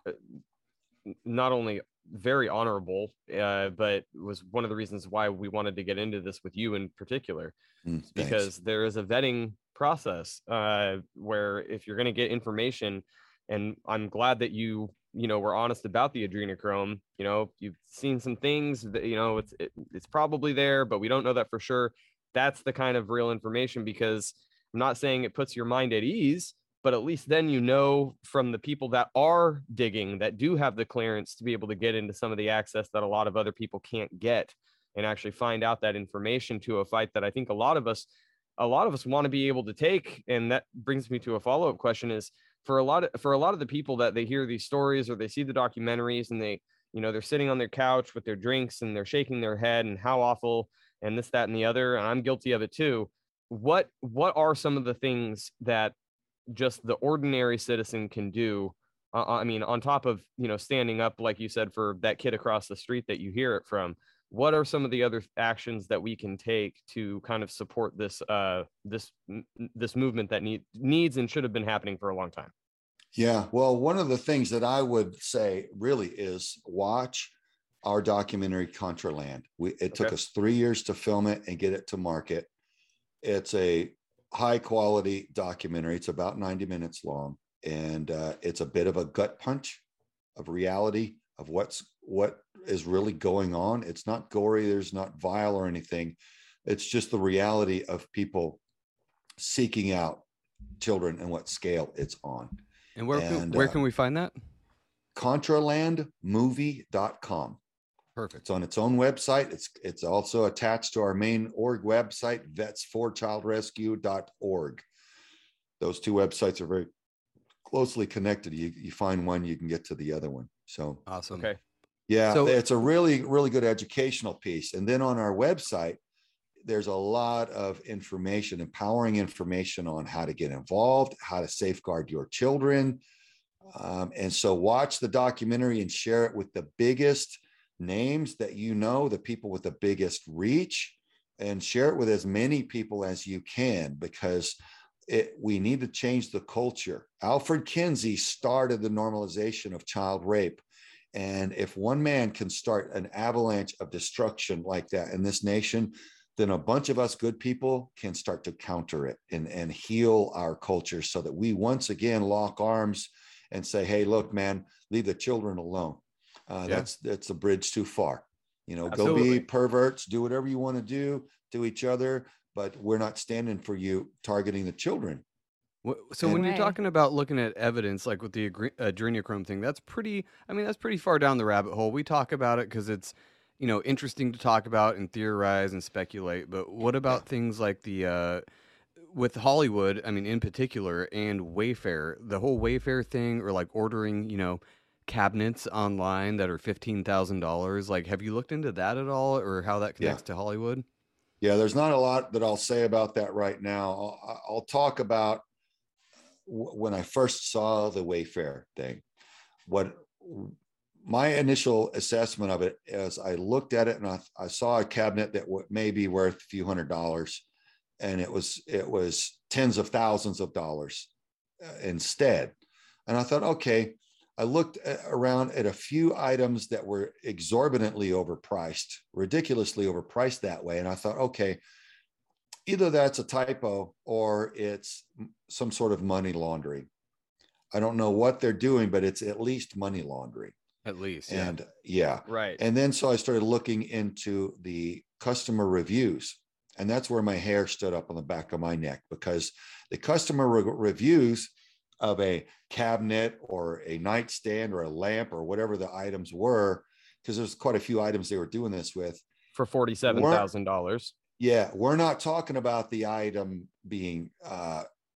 not only very honorable, uh, but was one of the reasons why we wanted to get into this with you in particular, mm, because there is a vetting process uh, where if you're going to get information, and I'm glad that you, you know, were honest about the adrenochrome. You know, you've seen some things that, you know, it's, it, it's probably there, but we don't know that for sure. That's the kind of real information, because I'm not saying it puts your mind at ease, but at least then, you know, from the people that are digging, that do have the clearance to be able to get into some of the access that a lot of other people can't get, and actually find out that information to a fight that I think a lot of us, a lot of us want to be able to take. And that brings me to a follow-up question is, for a lot of, for a lot of the people that they hear these stories or they see the documentaries and they, you know, they're sitting on their couch with their drinks and they're shaking their head and how awful and this, that, and the other, and I'm guilty of it too. What, what are some of the things that just the ordinary citizen can do? Uh, I mean, on top of, you know, standing up, like you said, for that kid across the street that you hear it from, what are some of the other actions that we can take to kind of support this, uh, this, this movement that need, needs and should have been happening for a long time? Yeah, well, one of the things that I would say really is watch our documentary Contraland. We, it took Okay. us three years to film it and get it to market. It's a high quality documentary. It's about ninety minutes long, and uh, it's a bit of a gut punch of reality of what's what is really going on. It's not gory. There's not vile or anything. It's just the reality of people seeking out children and what scale it's on. And where can, And, where uh, can we find that? contraland movie dot com. Perfect. It's on its own website. It's it's also attached to our main org website, vets for child rescue dot org. Those two websites are very closely connected. You, you find one, you can get to the other one. So Awesome. Okay. yeah, So- it's a really, really good educational piece. And then on our website, there's a lot of information, empowering information on how to get involved, how to safeguard your children. Um, and so watch the documentary and share it with the biggest names that you know, the people with the biggest reach, and share it with as many people as you can, because it, we need to change the culture. Alfred Kinsey started the normalization of child rape. And if one man can start an avalanche of destruction like that in this nation, then a bunch of us good people can start to counter it and, and heal our culture so that we once again lock arms and say, hey, look, man, leave the children alone. Uh, Yeah. That's that's a bridge too far. You know, go Absolutely. be perverts, do whatever you want to do to each other, but we're not standing for you targeting the children. Wh- So when you're Right. talking about looking at evidence, like with the agre- adrenochrome thing, that's pretty, I mean, that's pretty far down the rabbit hole. We talk about it because it's, you know, interesting to talk about and theorize and speculate. But what about things like the, uh, with Hollywood, I mean, in particular, and Wayfair, the whole Wayfair thing, or like ordering, you know, cabinets online that are fifteen thousand dollars. Like, have you looked into that at all, or how that connects to Hollywood? Yeah, there's not a lot that I'll say about that right now. I'll, I'll talk about w- when I first saw the Wayfair thing. What my initial assessment of it is, I looked at it and I, I saw a cabinet that w- may be worth a few hundred dollars, and it was it was tens of thousands of dollars uh, instead. And I thought, okay. I looked at, around at a few items that were exorbitantly overpriced, ridiculously overpriced that way. And I thought, okay, either that's a typo or it's some sort of money laundering. I don't know what they're doing, but it's at least money laundering. At least, yeah. And yeah. Right. And then so I started looking into the customer reviews. And that's where my hair stood up on the back of my neck, because the customer re- reviews of a cabinet or a nightstand or a lamp or whatever the items were, because there's quite a few items they were doing this with. For forty-seven thousand dollars. Yeah, we're not talking about the item being uh,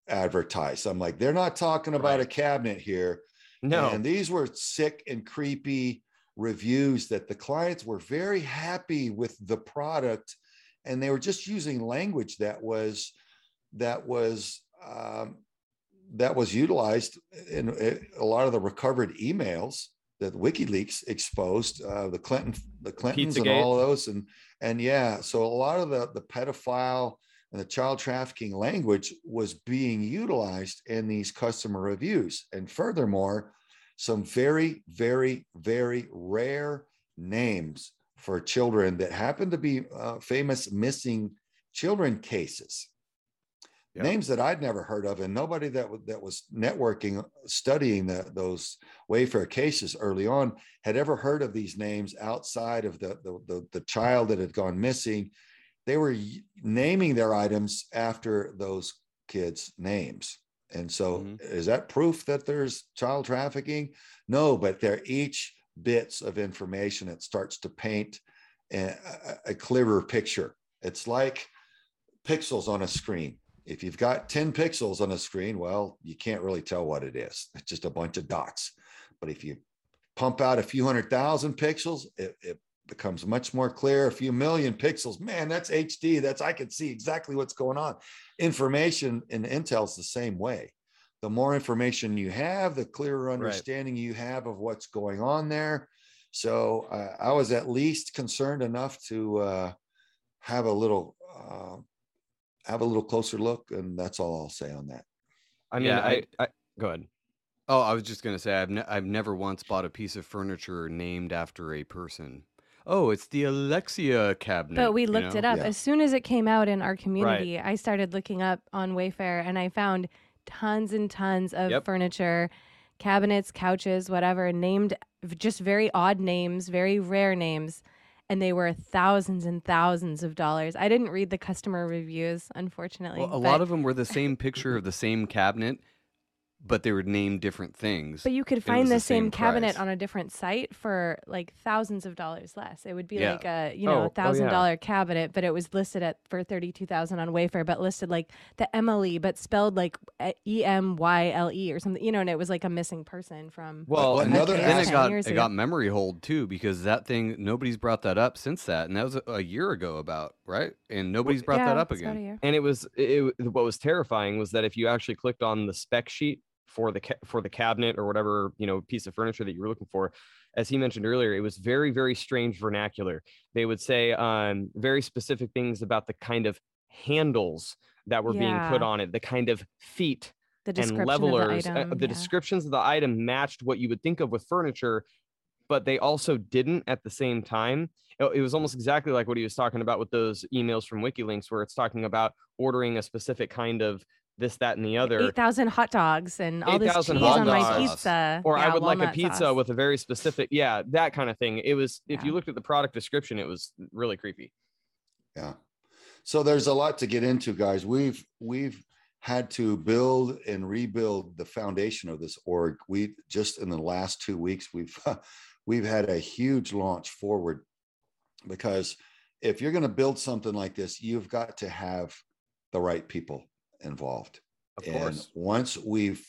advertised. I'm like, they're not talking about Right. a cabinet here. No. And these were sick and creepy reviews that the clients were very happy with the product, and they were just using language that was that was um, that was utilized in a lot of the recovered emails that WikiLeaks exposed, uh, the Clinton, the Clintons, and Pizzagate. all of those, and and yeah, so a lot of the the pedophile and the child trafficking language was being utilized in these customer reviews, and furthermore, some very, very, very rare names for children that happen to be uh, famous missing children cases. Yep. Names that I'd never heard of, and nobody that that was networking, studying the, those Wayfair cases early on had ever heard of these names outside of the, the, the, the child that had gone missing. They were naming their items after those kids' names. And so mm-hmm. is that proof that there's child trafficking? No, but they're each bits of information that starts to paint a, a clearer picture. It's like pixels on a screen. If you've got ten pixels on a screen, well, you can't really tell what it is. It's just a bunch of dots. But if you pump out a few hundred thousand pixels, it, it becomes much more clear. A few million pixels, man, that's H D. That's, I can see exactly what's going on. Information and intel is the same way. The more information you have, the clearer understanding right. you have of what's going on there. So uh, I was at least concerned enough to uh, have a little, uh, have a little closer look, and that's all I'll say on that. I mean, yeah, I, I, I go ahead. Oh, I was just gonna say I've ne- I've never once bought a piece of furniture named after a person. Oh, it's the Alexia cabinet. But we looked you know? it up. Yeah. As soon as it came out in our community, right. I started looking up on Wayfair, and I found tons and tons of yep. furniture, cabinets, couches, whatever, named just very odd names, very rare names, and they were thousands and thousands of dollars. I didn't read the customer reviews, unfortunately. Well, a but... lot of them were the same picture of the same cabinet, but they were named different things. But you could find the, the same, same cabinet price. on a different site for like thousands of dollars less. It would be Yeah. like a, you know, Oh, thousand oh, dollar yeah. cabinet, but it was listed at for thirty-two thousand on Wayfair, but listed like the Emily, but spelled like E M Y L E or something, you know, and it was like a missing person from. Well, another then it aspect- got years it ago. got memory hold too, because that thing nobody's brought that up since that, and that was a, a year ago about right, and nobody's brought yeah, that up it's about a again. year. And it was it, what was terrifying was that if you actually clicked on the spec sheet for the ca- for the cabinet or whatever, you know, piece of furniture that you were looking for, as he mentioned earlier, it was very, very strange vernacular. They would say um, very specific things about the kind of handles that were being Yeah. put on it, the kind of feet The and description levelers. of the item. uh, the yeah. descriptions of the item matched what you would think of with furniture, but they also didn't at the same time. It, it was almost exactly like what he was talking about with those emails from WikiLeaks, where it's talking about ordering a specific kind of this, that, and the other. eight thousand hot dogs and all this cheese eight thousand hot on my dogs. pizza. Or Yeah, I would like a walnut pizza sauce. with a very specific, yeah, that kind of thing. It was, if Yeah. you looked at the product description, it was really creepy. Yeah. So there's a lot to get into, guys. We've we've had to build and rebuild the foundation of this org. We just in the last two weeks we've we've had a huge launch forward, because if you're going to build something like this, you've got to have the right people involved. Of And course. once we've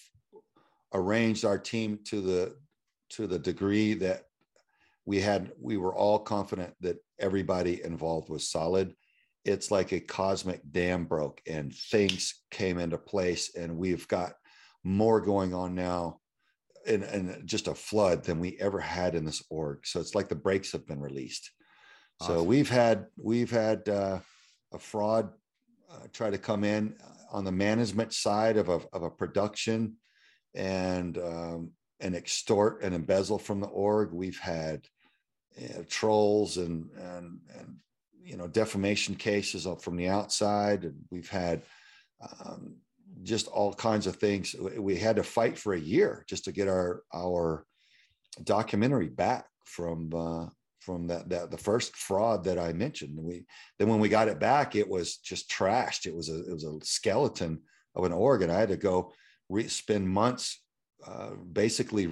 arranged our team to the to the degree that we had, we were all confident that everybody involved was solid. It's like a cosmic dam broke and things came into place, and we've got more going on now in, in just a flood than we ever had in this org. So it's like the brakes have been released. So Awesome. we've had we've had uh, a fraud uh, try to come in on the management side of a of a production and um, and extort and embezzle from the org. We've had you know, trolls and and and you know defamation cases up from the outside, and we've had um, just all kinds of things. We had to fight for a year just to get our our documentary back from. Uh, from that, that the first fraud that I mentioned. We then when we got it back, it was just trashed. It was a it was a skeleton of an org, and I had to go re- spend months uh, basically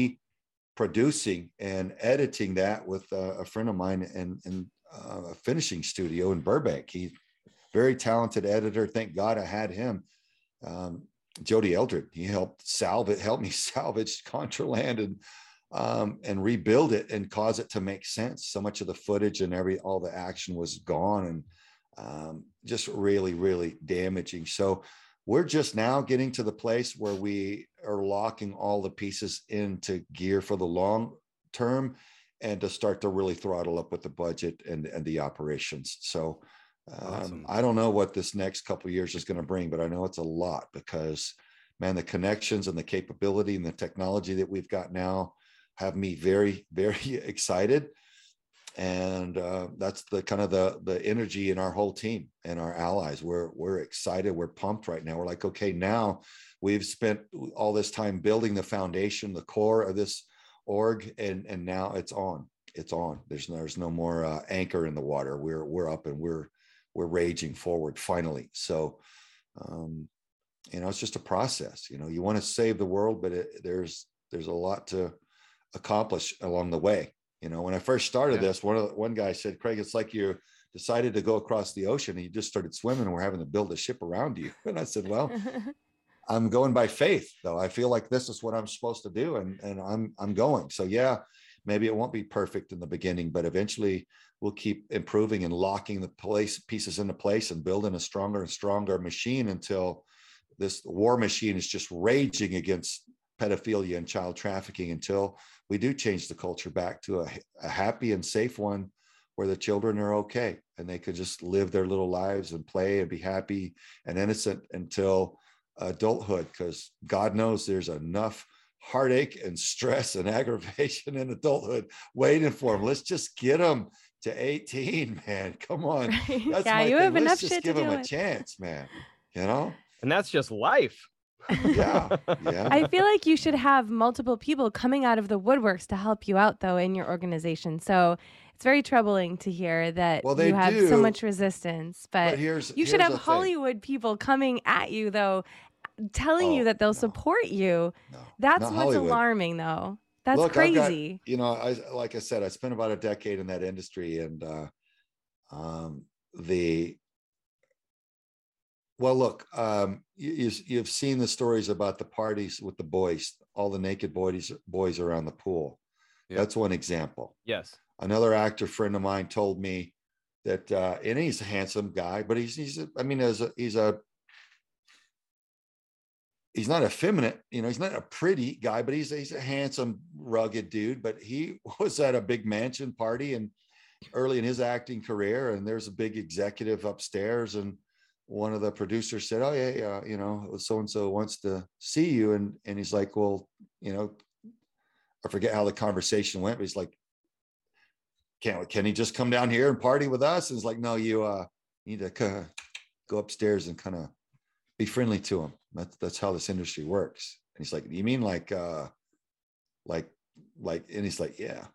reproducing and editing that with uh, a friend of mine in, in uh, a finishing studio in Burbank. He's very talented editor. Thank God I had him. Um, Jody Eldred. He helped salvage, helped me salvage Contraland and um, and rebuild it and cause it to make sense. So much of the footage and every all the action was gone, and um, just really, really damaging. So we're just now getting to the place where we are locking all the pieces into gear for the long term, and to start to really throttle up with the budget and and the operations. So. Um, Awesome. I don't know what this next couple of years is going to bring, but I know it's a lot because, man, the connections and the capability and the technology that we've got now have me very, very excited. And uh, that's the kind of the the energy in our whole team and our allies. We're we're excited. We're pumped right now. We're like, okay, now we've spent all this time building the foundation, the core of this org, and and now it's on. It's on. There's no, there's no more uh, anchor in the water. We're we're up and we're we're raging forward finally. So, um, you know, it's just a process. You know, you want to save the world, but it, there's there's a lot to accomplish along the way. You know, when I first started yeah. this, one of the, one guy said, "Craig, it's like you decided to go across the ocean and you just started swimming, and we're having to build a ship around you." And I said, "Well, I'm going by faith, though. I feel like this is what I'm supposed to do, and and I'm I'm going. So yeah, maybe it won't be perfect in the beginning, but eventually we'll keep improving and locking the place pieces into place and building a stronger and stronger machine until this war machine is just raging against pedophilia and child trafficking, until we do change the culture back to a, a happy and safe one where the children are okay and they could just live their little lives and play and be happy and innocent until adulthood, because God knows there's enough heartache and stress and aggravation in adulthood waiting for them. Let's just get them to eighteen, man. Come on. That's yeah, my you thing. have Let's enough just shit give to them do a it. chance, man. You know? And that's just life. Yeah. Yeah. I feel like you should have multiple people coming out of the woodworks to help you out, though, in your organization. So it's very troubling to hear that Well, they you have do, so much resistance. But, but here's- you should here's have the thing. Hollywood people coming at you, though, telling Oh, you that they'll no. support you. No, That's not what's Hollywood. alarming, though. That's Look, I've got- crazy. you know, I like I said, I spent about a decade in that industry, and uh, um, the well, look, um, you, you, you've seen the stories about the parties with the boys, all the naked boys boys around the pool. Yep. That's one example. Yes. Another actor friend of mine told me that, uh, and he's a handsome guy, but he's he's a, I mean, as a, he's a he's not effeminate, you know, he's not a pretty guy, but he's he's a handsome, rugged dude. But he was at a big mansion party and early in his acting career, and there's a big executive upstairs, and one of the producers said, "Oh yeah, yeah, you know, so and so wants to see you," and and he's like, "Well, you know, I forget how the conversation went, but he's like, can can he just come down here and party with us?" And it's like, "No, you uh need to kind of go upstairs and kind of be friendly to him. That's that's how this industry works." And he's like, "You mean like uh like like?" And he's like, "Yeah."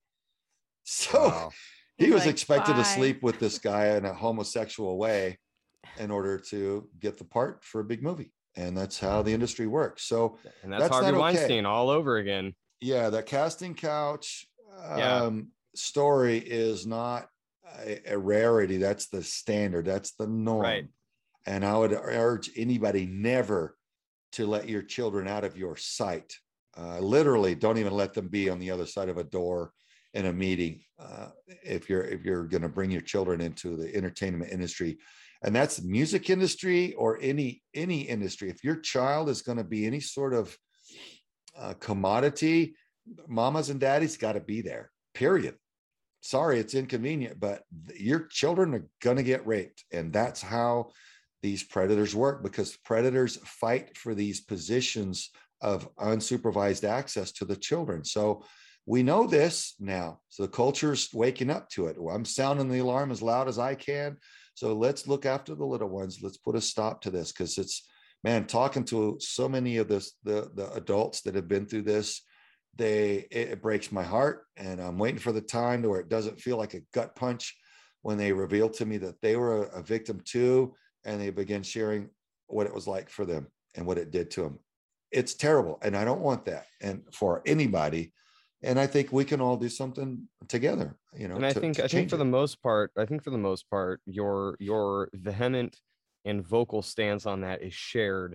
So Wow. he He's was like, expected "Bye." to sleep with this guy in a homosexual way in order to get the part for a big movie. And that's how the industry works. So And that's, That's Harvey not okay. Weinstein all over again. yeah, that casting couch um, Yeah. story is not a, a rarity. That's the standard. That's the norm. Right. And I would urge anybody never to let your children out of your sight. Uh, literally, don't even let them be on the other side of a door in a meeting. Uh, if you're if you're going to bring your children into the entertainment industry, and that's the music industry or any any industry. If your child is going to be any sort of uh, commodity, mamas and daddies got to be there. Period. Sorry, it's inconvenient, but your children are going to get raped, and that's how these predators work, because predators fight for these positions of unsupervised access to the children. So we know this now. So the culture's waking up to it. Well, I'm sounding the alarm as loud as I can. So let's look after the little ones. Let's put a stop to this, because it's, man, talking to so many of this, the, the adults that have been through this, they, it, it breaks my heart. And I'm waiting for the time to where it doesn't feel like a gut punch when they reveal to me that they were a, a victim too, and they begin sharing what it was like for them and what it did to them. It's terrible. And I don't want that. And for anybody. And I think we can all do something together, you know. And I to- think to I think change for it. the most part, I think for the most part, your your vehement and vocal stance on that is shared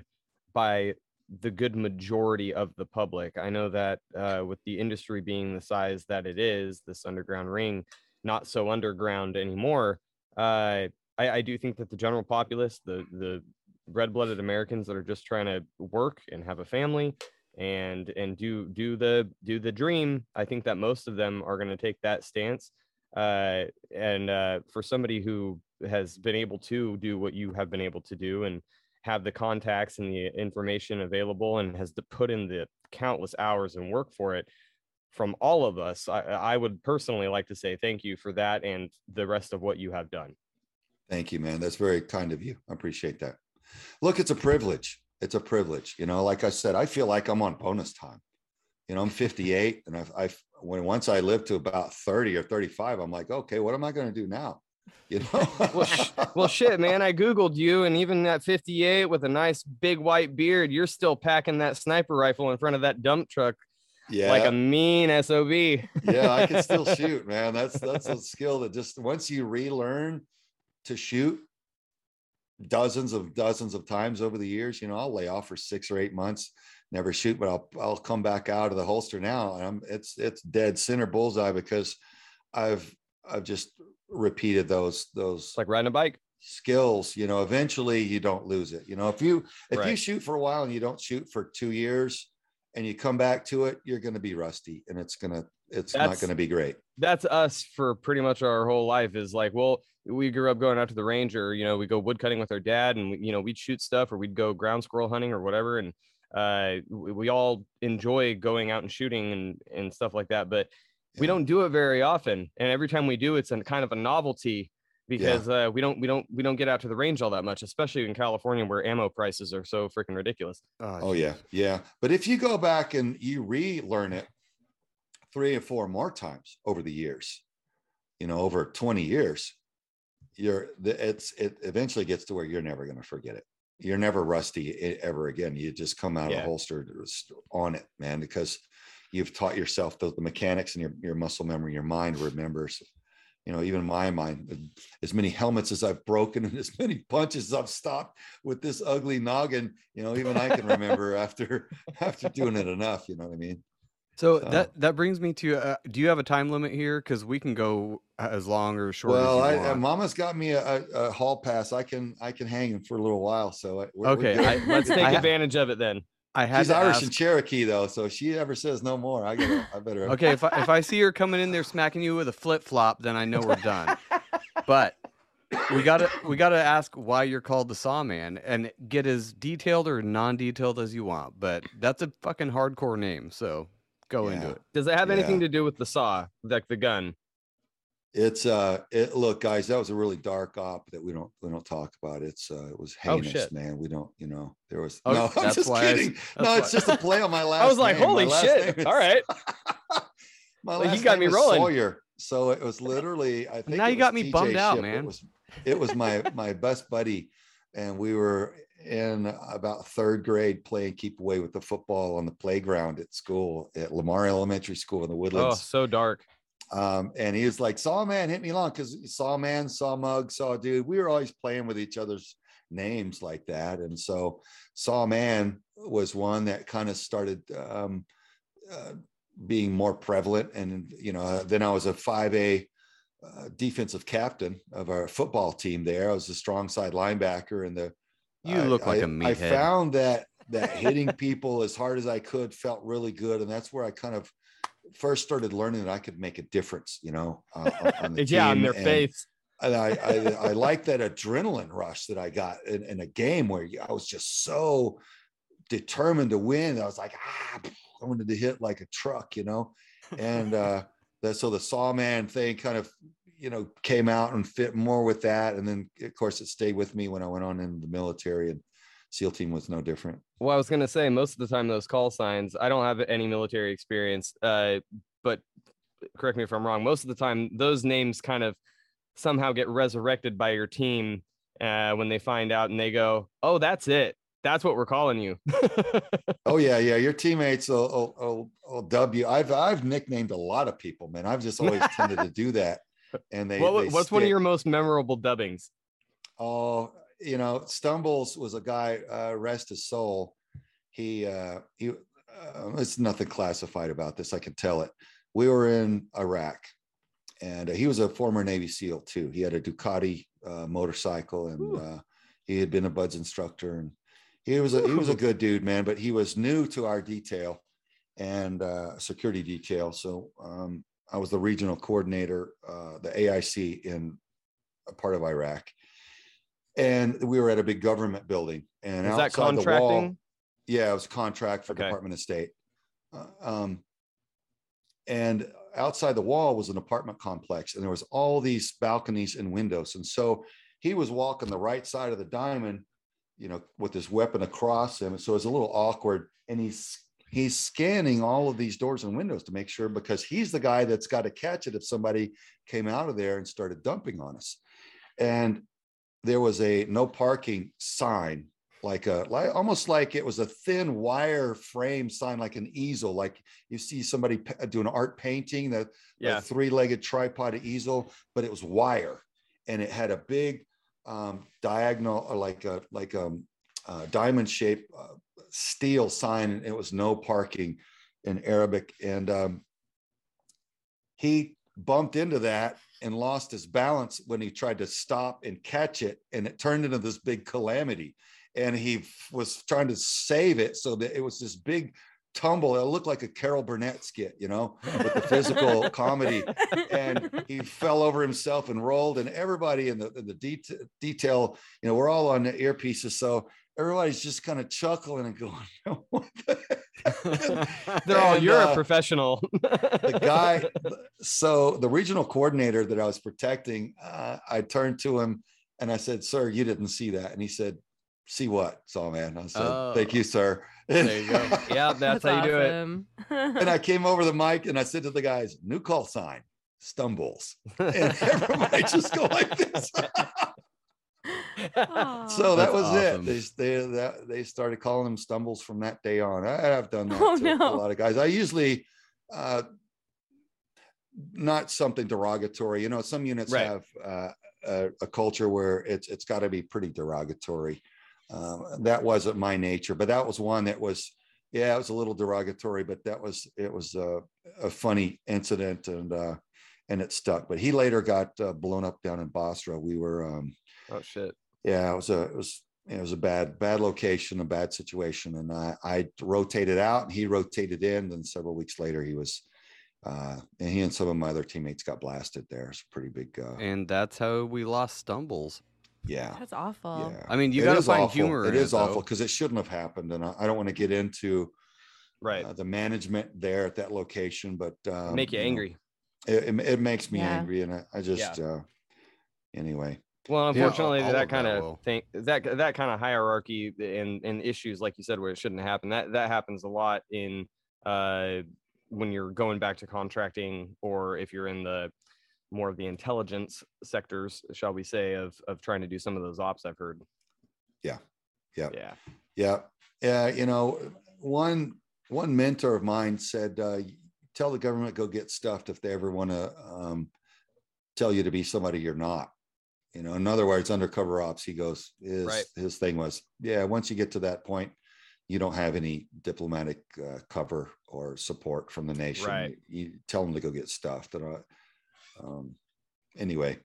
by the good majority of the public. I know that uh, with the industry being the size that it is, this underground ring, not so underground anymore, uh, I, I do think that the general populace, the the red-blooded Americans that are just trying to work and have a family and and do do the do the dream, I think that most of them are going to take that stance. Uh, and uh, for somebody who has been able to do what you have been able to do and have the contacts and the information available and has to put in the countless hours and work for it, from all of us, I, I would personally like to say thank you for that and the rest of what you have done. Thank you, man. That's very kind of you. I appreciate that. Look, it's a privilege. It's a privilege. You know, like I said, I feel like I'm on bonus time. You know, I'm fifty-eight, and I've, I've when once I live to about thirty or thirty-five, I'm like, okay, what am I going to do now? You know, well, sh- well, shit, man. I Googled you, and even at fifty-eight with a nice big white beard, you're still packing that sniper rifle in front of that dump truck. Yeah, like a mean S O B. Yeah, I can still shoot, man. That's that's a skill that just once you relearn to shoot dozens of dozens of times over the years, you know, I'll lay off for six or eight months, never shoot, but I'll I'll come back out of the holster now, and I'm it's it's dead center bullseye because I've I've just repeated those those it's like riding a bike skills. You know, eventually you don't lose it. You know, if you if right. you shoot for a while and you don't shoot for two years and you come back to it, you're going to be rusty, and it's gonna it's that's, not going to be great. That's us for pretty much our whole life. Is like, well, we grew up going out to the range, or you know, we go wood cutting with our dad, and we, you know, we'd shoot stuff, or we'd go ground squirrel hunting or whatever, and uh, we, we all enjoy going out and shooting and and stuff like that, but we don't do it very often, and every time we do, it's a kind of a novelty because yeah. uh, we don't we don't we don't get out to the range all that much, especially in California where ammo prices are so freaking ridiculous. Oh, oh yeah, yeah. But if you go back and you relearn it three or four more times over the years, you know, over twenty years, you're it's it eventually gets to where you're never going to forget it. You're never rusty ever again. You just come out yeah. of the holster on it, man, because you've taught yourself the, the mechanics, and your, your muscle memory, your mind remembers. You know, even my mind, as many helmets as I've broken and as many punches as I've stopped with this ugly noggin, you know, even I can remember after after doing it enough. You know what I mean? So uh, that that brings me to, uh, do you have a time limit here? Because we can go as long or short. Well, as you I, want. Mama's got me a, a hall pass. I can I can hang him for a little while. So we're, okay, we're I, let's take I advantage of it then. I had She's Irish ask... and Cherokee though, so if she ever says no more, I gotta, I better. Okay, if I, if I see her coming in there smacking you with a flip flop, then I know we're done. But we gotta we gotta ask why you're called the Sawman, and get as detailed or non-detailed as you want. But that's a fucking hardcore name, so go yeah. into it. Does it have yeah. anything to do with the saw, like the gun? It's uh, it, look, guys, that was a really dark op that we don't we don't talk about. It's uh, it was heinous, oh, man. We don't, you know, there was oh, no. I'm just kidding. I, no, it's why. just a play on my last. I was like, name. holy shit! Is, All right, my well, last you got name me rolling. Sawyer, so it was literally. I think now you got me T J bummed out, Ship. man. It was it was my my best buddy, and we were in about third grade playing keep away with the football on the playground at school at Lamar Elementary School in the Woodlands. Oh, so dark. Um, and he was like, Saw Man, hit me long, because Saw Man, Saw Mug, Saw Dude. We were always playing with each other's names like that. And so Saw Man was one that kind of started um, uh, being more prevalent. And, you know, then I was a five A uh, defensive captain of our football team there. I was a strong side linebacker. And the You look I, like I, a meathead. I found that that hitting people as hard as I could felt really good. And that's where I kind of first started learning that I could make a difference, you know, uh, on the yeah, team. on their and, face. And I, I, I like that adrenaline rush that I got in, in a game where I was just so determined to win. I was like, ah, I wanted to hit like a truck, you know, and uh, that, so the Sawman thing kind of, you know, came out and fit more with that. And then of course it stayed with me when I went on in the military, and SEAL team was no different. Well, I was going to say, most of the time, those call signs, I don't have any military experience, uh, but correct me if I'm wrong. Most of the time, those names kind of somehow get resurrected by your team uh, when they find out and they go, oh, that's it. That's what we're calling you. Oh, yeah. Yeah. Your teammates will, will, will, will dub you. I've, I've nicknamed a lot of people, man. I've just always tended to do that. And they, what, they what's stick. one of your most memorable dubbings? Oh, you know, Stumbles was a guy, uh, rest his soul. he uh, he. Uh, it's nothing classified about this. I can tell it. We were in Iraq, and uh, he was a former Navy SEAL too. He had a Ducati uh, motorcycle, and uh, he had been a buds instructor, and he was a, he was a good dude, man. But he was new to our detail and uh, security detail. So um, I was the regional coordinator, uh, the A I C in a part of Iraq, and we were at a big government building. And is that outside contracting? the wall, yeah, it was contract for Okay. Department of State. Uh, um, and outside the wall was an apartment complex, and there was all these balconies and windows. And so he was walking the right side of the diamond, you know, with his weapon across him. So it was a little awkward. And he's he's scanning all of these doors and windows to make sure, because he's the guy that's got to catch it if somebody came out of there and started dumping on us. And there was a no parking sign, like a like almost like it was a thin wire frame sign, like an easel, like you see somebody p- doing art painting, that Yeah. a three-legged tripod easel, but it was wire, and it had a big um, diagonal, or like a like a, a diamond shaped uh, steel sign, and it was no parking in Arabic. And um, he bumped into that and lost his balance when he tried to stop and catch it, and it turned into this big calamity. And he was trying to save it, so that it was this big tumble. It looked like a Carol Burnett skit, you know, with the physical comedy. And he fell over himself and rolled. And everybody in the, in the det- detail, you know, we're all on the earpieces, so everybody's just kind of chuckling and going, "What the heck?" They're all, And, you're uh, a professional. the guy, so the regional coordinator that I was protecting, uh, I turned to him and I said, "Sir, you didn't see that." And he said, "See what?" So, man, I said, Oh. "Thank you, sir." There you go. Yeah, that's, how you do it. awesome. And I came over the mic and I said to the guys, "New call sign, stumbles." And everybody just go like this. Aw. So that That's was awesome. it. They, they, that, they started calling them stumbles from that day on. I have done that Oh, to no. a lot of guys. I usually, uh, not something derogatory. You know, some units Right. have uh, a, a culture where it's it's got to be pretty derogatory. Um, that wasn't my nature, but that was one that was, yeah, it was a little derogatory, but that was, it was a, a funny incident, and uh, and it stuck. But he later got uh, blown up down in Basra. We were, um, Oh shit. yeah, it was a, it was, it was a bad, bad location, a bad situation. And I, I rotated out and he rotated in. Then several weeks later, he was, uh, and he and some of my other teammates got blasted there. It's a pretty big, uh, And that's how we lost Stumbles. yeah. That's awful. Yeah. I mean, you It got to is find awful. humor. It in is it, awful though. because it shouldn't have happened. And I, I don't want to get into Right. uh, the management there at that location, but um, Make you know, angry. It, it, it makes me Yeah. angry. And I, I just, uh, anyway. Well, Yeah, unfortunately, all that of kind that of will. thing, that that kind of hierarchy and and issues, like you said, where it shouldn't happen. That that happens a lot in uh, when you're going back to contracting, or if you're in the more of the intelligence sectors, shall we say, of of trying to do some of those ops. I've heard. Yeah. Yeah. Yeah. Yeah. Yeah. You know, one, one mentor of mine said, uh, tell the government, go get stuffed if they ever want to um, tell you to be somebody you're not. You know, in other words, undercover ops, he goes, his, Right. his thing was, yeah, once you get to that point, you don't have any diplomatic uh, cover or support from the nation. Right. You, you tell them to go get stuffed. And, uh, um, anyway,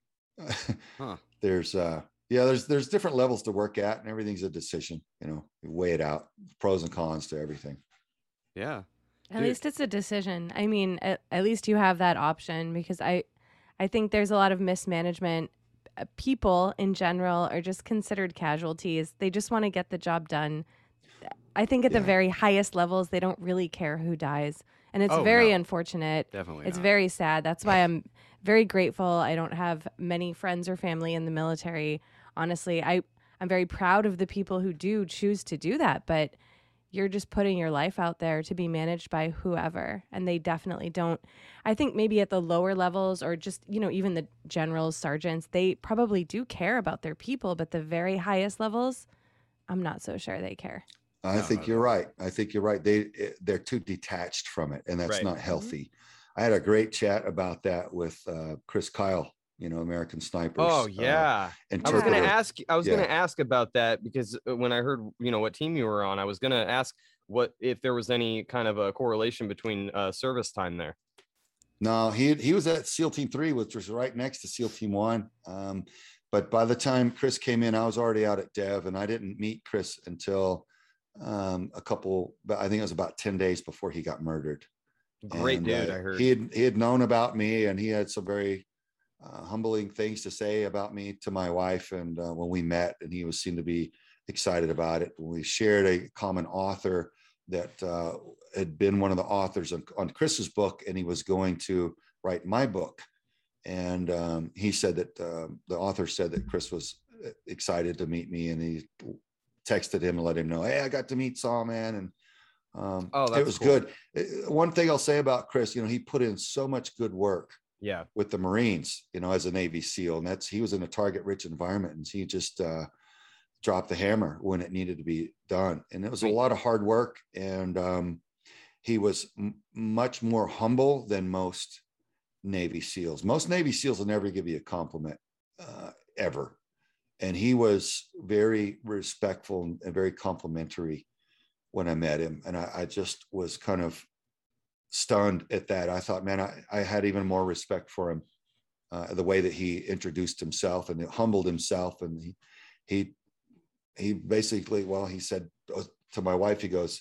Huh. there's, uh, yeah, there's, there's different levels to work at, and everything's a decision, you know, you weigh it out, pros and cons to everything. Yeah. At Dude. least it's a decision. I mean, at, at least you have that option, because I, I think there's a lot of mismanagement. Uh, People in general are just considered casualties. They just want to get the job done. I think at the Yeah. very highest levels, they don't really care who dies. And it's Oh, very no. unfortunate. Definitely. It's not. very sad. That's why I'm very grateful. I don't have many friends or family in the military. Honestly, I, I'm very proud of the people who do choose to do that, but you're just putting your life out there to be managed by whoever. And they definitely don't. I think maybe at the lower levels, or just, you know, even the generals, sergeants, they probably do care about their people, but the very highest levels, I'm not so sure they care. I No, think not you're at all. right. I think you're right. They it- they're too detached from it, and that's Right. not healthy. I had a great chat about that with uh, Chris Kyle, you know, American Snipers. Oh uh, yeah. I was going interpreter. to ask. I was Yeah. going to ask about that, because uh, when I heard, you know, what team you were on, I was going to ask, what if there was any kind of a correlation between uh, service time there. No, he he was at SEAL Team Three, which was right next to SEAL Team One. Um, but by the time Chris came in, I was already out at Dev, and I didn't meet Chris until um, a couple. But I think it was about ten days before he got murdered. Great and, dude, uh, I heard. He had he had known about me, and he had some very uh, humbling things to say about me to my wife. And uh, when we met, and he was seemed to be excited about it. We shared a common author that uh, had been one of the authors on, on Chris's book, and he was going to write my book. And um, he said that uh, the author said that Chris was excited to meet me, and he texted him and let him know, hey, I got to meet Saw Man. And um, oh, that's it was cool. good. One thing I'll say about Chris, you know, he put in so much good work yeah, with the Marines, you know, as a Navy SEAL, and that's, he was in a target rich environment, and he just uh, dropped the hammer when it needed to be done. And it was a lot of hard work. And um, he was m- much more humble than most Navy SEALs. Most Navy SEALs will never give you a compliment uh, ever. And he was very respectful and very complimentary when I met him. And I, I just was kind of stunned at that. I thought, man, I, I had even more respect for him, uh, the way that he introduced himself and humbled himself. And he, he, he basically, well, he said to my wife, he goes,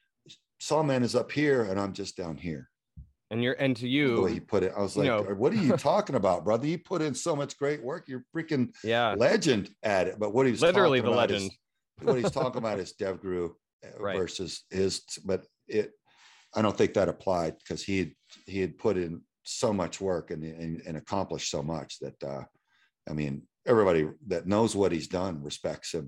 Sawman is up here and I'm just down here. And you're, and to you, the way he put it, I was like, know, what are you talking about, brother? You put in so much great work. You're freaking yeah. legend at it. But what he's literally the legend. legend. Is, what he's talking about is DevGru right. versus his, but it, I don't think that applied because he had, he had put in so much work and, and, and accomplished so much that, uh, I mean, everybody that knows what he's done respects him.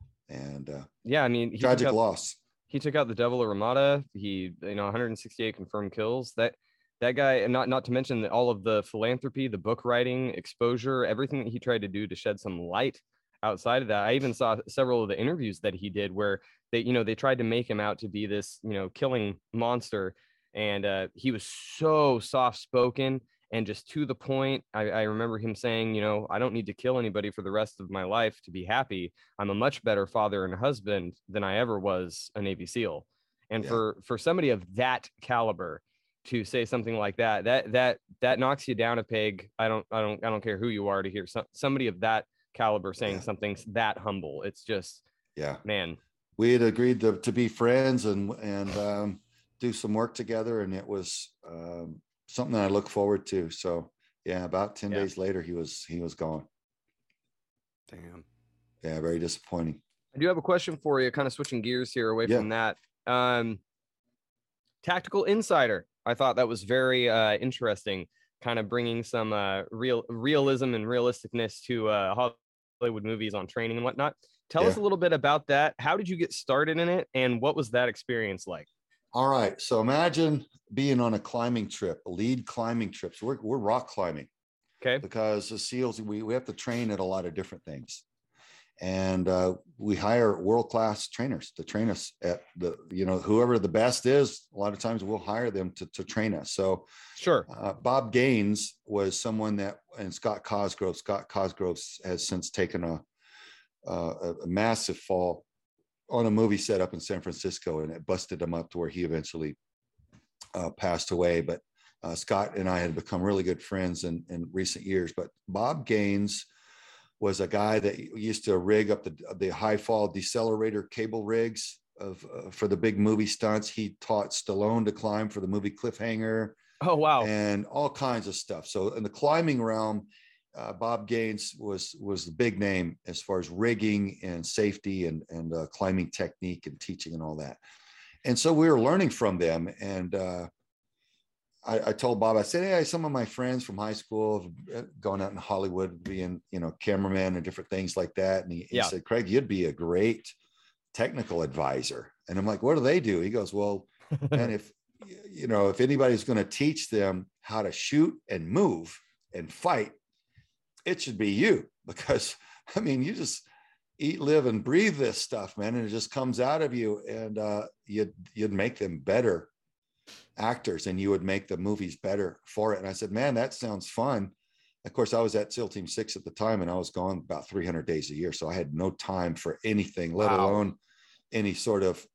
And uh, yeah, I mean, he tragic took out, loss. He took out the Devil of Ramada. He, you know, one hundred sixty-eight confirmed kills. That that guy, and not not to mention all of the philanthropy, the book writing, exposure, everything that he tried to do to shed some light outside of that. I even saw several of the interviews that he did where they, you know, they tried to make him out to be this, you know, killing monster, and uh, he was so soft spoken and just to the point. I, I remember him saying, you know, I don't need to kill anybody for the rest of my life to be happy. I'm a much better father and husband than I ever was a Navy SEAL. And yeah. for, for somebody of that caliber to say something like that, that, that, that knocks you down a peg. I don't, I don't, I don't care who you are to hear some, somebody of that caliber saying yeah. something that humble. It's just, yeah, man, we had agreed to, to be friends and, and um, do some work together. And it was, um, something that I look forward to. So yeah, about ten yeah. days later, he was, he was gone. Damn. Yeah. Very disappointing. I do have a question for you, kind of switching gears here away yeah. from that. Um, Tactical Insider. I thought that was very uh, interesting, kind of bringing some uh, real realism and realisticness to uh, Hollywood movies on training and whatnot. Tell yeah. us a little bit about that. How did you get started in it? And what was that experience like? All right. So imagine being on a climbing trip, a lead climbing trip. So we're, we're rock climbing. Okay. Because the SEALs, we, we have to train at a lot of different things. And uh, we hire world-class trainers to train us at the, you know, whoever the best is, a lot of times we'll hire them to, to train us. So sure. Uh, Bob Gaines was someone that, and Scott Cosgrove, Scott Cosgrove has since taken a, uh, a massive fall on a movie set up in San Francisco, and it busted him up to where he eventually uh, passed away. But uh, Scott and I had become really good friends in, in recent years. But Bob Gaines was a guy that used to rig up the, the high fall decelerator cable rigs of uh, for the big movie stunts. He taught Stallone to climb for the movie Cliffhanger. Oh, wow. And all kinds of stuff. So in the climbing realm, Uh, Bob Gaines was was the big name as far as rigging and safety and and uh, climbing technique and teaching and all that. And so we were learning from them. And uh, I, I told Bob, I said, hey, some of my friends from high school have gone out in Hollywood, being, you know, cameraman and different things like that. And he, he yeah. said, Craig, you'd be a great technical advisor. And I'm like, what do they do? He goes, well, and if, you know, if anybody's going to teach them how to shoot and move and fight, it should be you, because I mean, you just eat, live, and breathe this stuff, man. And it just comes out of you, and uh, you'd, you'd make them better actors, and you would make the movies better for it. And I said, man, that sounds fun. Of course, I was at SEAL Team Six at the time, and I was gone about three hundred days a year. So I had no time for anything, let wow. alone any sort of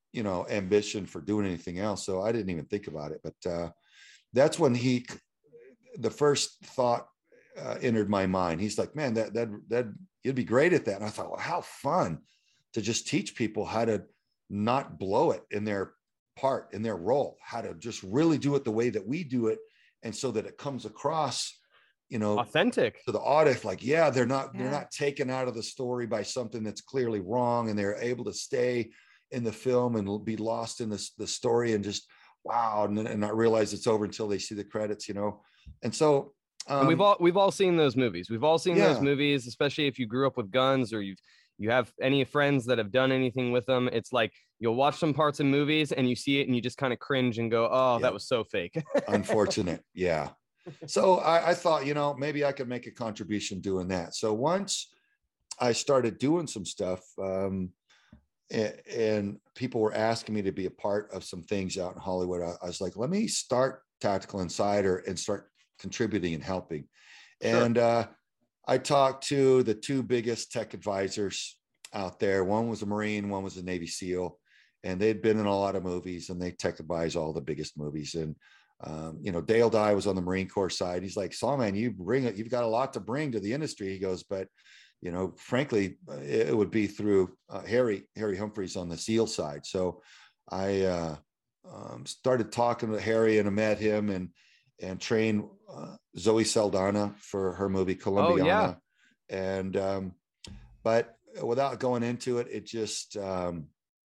you know, ambition for doing anything else. So I didn't even think about it. But uh, that's when he, the first thought uh, entered my mind. He's like, man, that, that, that you'd be great at that. And I thought, well, how fun to just teach people how to not blow it in their part, in their role, how to just really do it the way that we do it. And so that it comes across, you know, authentic to the audience. Like, yeah, they're not, Yeah. they're not taken out of the story by something that's clearly wrong. And they're able to stay in the film and be lost in this, the story and just, wow. And, and not realize it's over until they see the credits, you know? And so, um, and we've all, we've all seen those movies. We've all seen Yeah. those movies, especially if you grew up with guns or you've, you have any friends that have done anything with them. It's like, you'll watch some parts in movies and you see it and you just kind of cringe and go, oh, Yeah. that was so fake. unfortunate. Yeah. So I, I thought, you know, maybe I could make a contribution doing that. So once I started doing some stuff, um, and, and people were asking me to be a part of some things out in Hollywood, I, I was like, let me start Tactical Insider and start contributing and helping. Sure. And uh, I talked to the two biggest tech advisors out there. One was a Marine, one was a Navy SEAL, and they'd been in a lot of movies and they tech advise all the biggest movies. And Um, you know, Dale Dye was on the Marine Corps side. He's like, Sawman, you bring it, you've got a lot to bring to the industry. He goes, but, you know, frankly, it, it would be through uh, Harry, Harry Humphreys on the SEAL side. So I uh, um, started talking to Harry and I met him and, and trained uh, Zoe Saldana for her movie Columbiana. Oh, yeah. And, um, but without going into it, it just, um,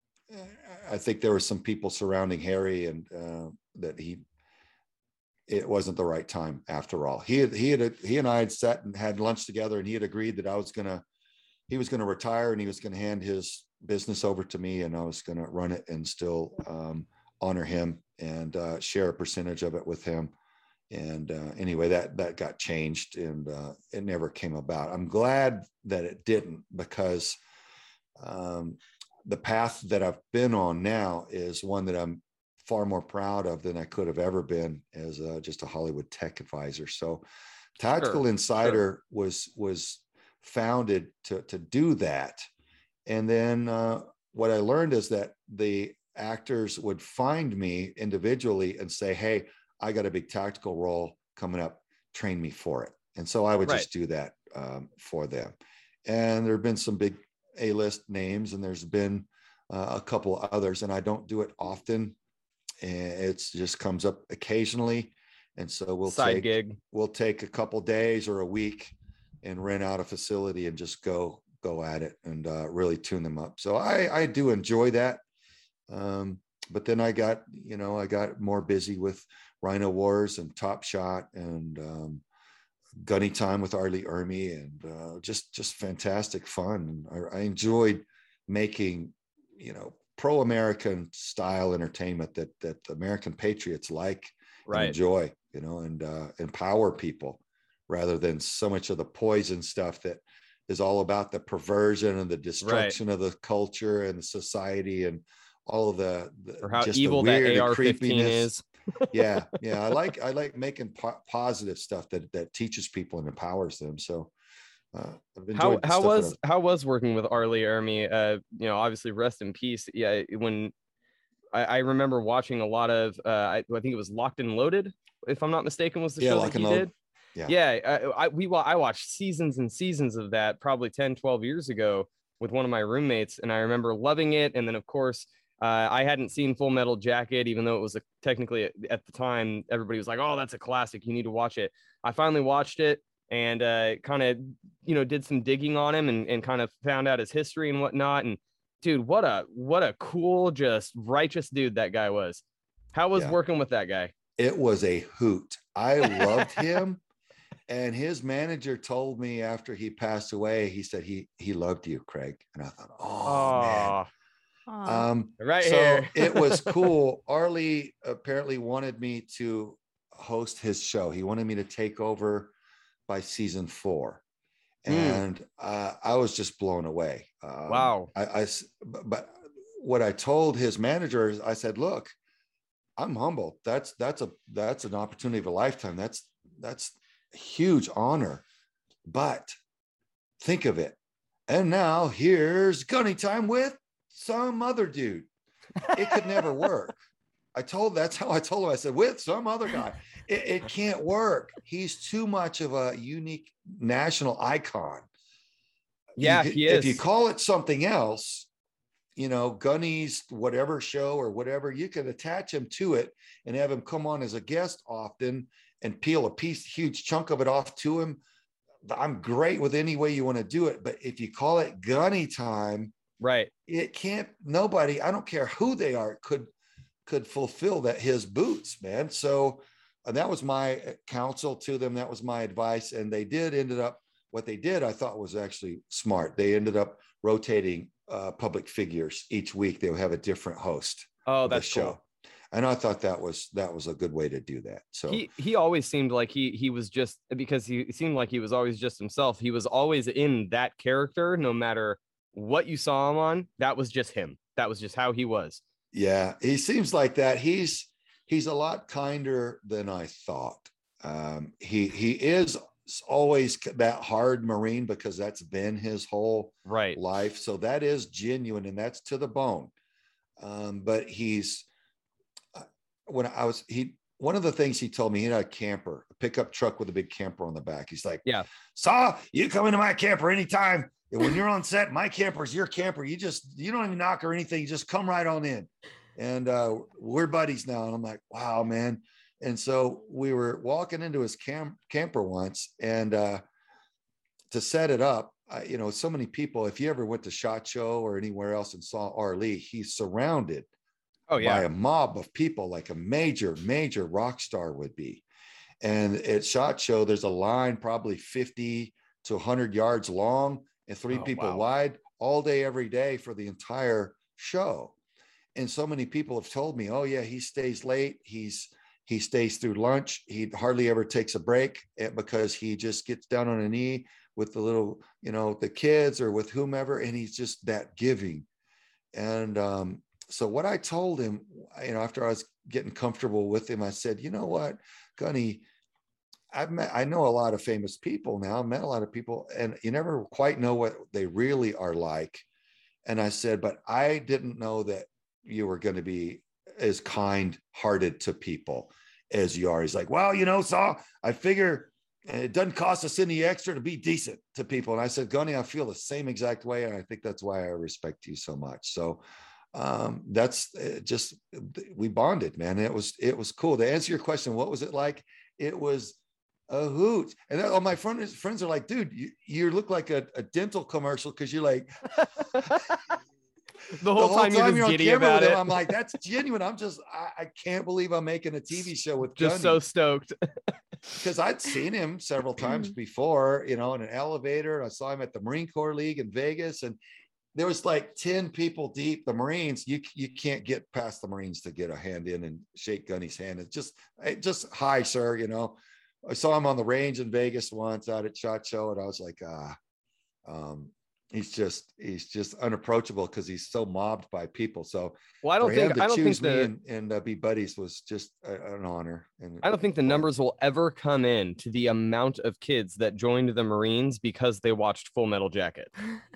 I think there were some people surrounding Harry and uh, that he, it wasn't the right time after all. He had, he had, he and I had sat and had lunch together and he had agreed that I was going to, he was going to retire and he was going to hand his business over to me and I was going to run it and still um, honor him and uh, share a percentage of it with him. And uh, anyway, that, that got changed and uh, it never came about. I'm glad that it didn't because um, the path that I've been on now is one that I'm far more proud of than I could have ever been as uh, just a Hollywood tech advisor. So Tactical Sure, Insider sure. was, was founded to, to do that. And then uh, what I learned is that the actors would find me individually and say, hey, I got a big tactical role coming up, train me for it. And so I would Right. just do that um, for them. And there have been some big A-list names and there's been uh, a couple others and I don't do it often. And it's just comes up occasionally. And so we'll Side take, gig. we'll take a couple days or a week and rent out a facility and just go, go at it and uh, really tune them up. So I, I do enjoy that. Um, but then I got, you know, I got more busy with Rhino Wars and Top Shot and um, Gunny Time with Arlie Ermy and uh, just, just fantastic fun. I, I enjoyed making, you know, pro-American style entertainment that that American patriots like Right. and enjoy, you know, and uh, empower people rather than so much of the poison stuff that is all about the perversion and the destruction of the culture and the society and all of the, the Or how just the evil that weird A R fifteen creepiness. is. yeah, yeah, I like I like making po- positive stuff that that teaches people and empowers them. So. Uh, I've How enjoyed the how stuff that was I've- how was working with Arlie Ermy? Uh, you know, obviously rest in peace. Yeah, when I, I remember watching a lot of, uh, I, I think it was Locked and Loaded, if I'm not mistaken, was the Yeah, show Lock that he and Load. did. Yeah. Yeah, I, I we wa- I watched seasons and seasons of that probably ten, twelve years ago with one of my roommates, and I remember loving it. And then of course, uh, I hadn't seen Full Metal Jacket, even though it was a, technically at the time everybody was like, "Oh, that's a classic. You need to watch it." I finally watched it. And uh, kind of, you know, did some digging on him and, and kind of found out his history and whatnot. And dude, what a what a cool, just righteous dude that guy was. How was Yeah. working with that guy? It was a hoot. I loved him. And his manager told me after he passed away, he said he he loved you, Craig. And I thought, oh, man. Aw. Um, right so here. it was cool. Arlie apparently wanted me to host his show. He wanted me to take over by season four. Mm. And uh, I was just blown away. Um, Wow. I, I s- but but what I told his manager is I said, look, I'm humbled. That's, that's a, that's an opportunity of a lifetime. That's, that's a huge honor, but think of it. And now here's Gunny Time with some other dude. It could never work. I told that's how I told him. I said, with some other guy, it, it can't work. He's too much of a unique national icon. Yeah, you, he is. If you call it something else, you know, Gunny's whatever show or whatever, you could attach him to it and have him come on as a guest often and peel a piece, huge chunk of it off to him. I'm great with any way you want to do it. But if you call it Gunny time, right, it can't, nobody, I don't care who they are, could could fulfill that his boots, man. So uh, that was my counsel to them. That was my advice. And they did ended up, what they did, I thought was actually smart. They ended up rotating uh, public figures each week. They would have a different host. Oh, that's show. cool. And I thought that was, that was a good way to do that. So he, he always seemed like he, he was just, because he seemed like he was always just himself. He was always in that character, no matter what you saw him on. That was just him. That was just how he was. Yeah, he seems like that. He's he's a lot kinder than I thought. Um, he he is always that hard Marine because that's been his whole right life. So that is genuine and that's to the bone. Um, but he's when I was he one of the things he told me, he had a camper, a pickup truck with a big camper on the back. He's like, yeah, Saw, you come into my camper anytime. And when you're on set, my camper is your camper. You just, you don't even knock or anything. You just come right on in. And uh, we're buddies now. And I'm like, wow, man. And so we were walking into his cam- camper once and uh, to set it up, uh, you know, so many people, if you ever went to SHOT Show or anywhere else and saw R. Lee, he's surrounded oh, yeah. by a mob of people like a major, major rock star would be. And at SHOT Show, there's a line probably fifty to one hundred yards long and three Oh, people wow. wide all day, every day for the entire show. And so many people have told me, oh yeah, he stays late. He's, he stays through lunch. He hardly ever takes a break because he just gets down on a knee with the little, you know, the kids or with whomever. And he's just that giving. And um, so what I told him, you know, after I was getting comfortable with him, I said, you know what, Gunny, I've met, I know a lot of famous people now, I've met a lot of people, and you never quite know what they really are like. And I said, but I didn't know that you were going to be as kind-hearted to people as you are. He's like, well, you know, Saw, I figure it doesn't cost us any extra to be decent to people. And I said, Gunny, I feel the same exact way. And I think that's why I respect you so much. So um, that's just, we bonded, man. It was, it was cool. To answer your question, what was it like? It was a hoot. And all my friends friends are like, dude, you, you look like a, a dental commercial because you're like the whole, the whole time, time you're, you're giddy about it. I'm like, that's genuine. I'm just I, I can't believe I'm making a T V show with just Gunny. So stoked. Because I'd seen him several times before, you know, in an elevator. I saw him at the Marine Corps League in Vegas, and there was like ten people deep. The Marines, you you can't get past the Marines to get a hand in and shake Gunny's hand. It's just, it just hi, sir, you know. I saw him on the range in Vegas once out at SHOT Show, and I was like, ah, um, he's just he's just unapproachable because he's so mobbed by people. So, well, I don't for think him to I don't choose think the, me and, and uh, be buddies was just a, an honor. And I don't think the numbers will ever come in to the amount of kids that joined the Marines because they watched Full Metal Jacket.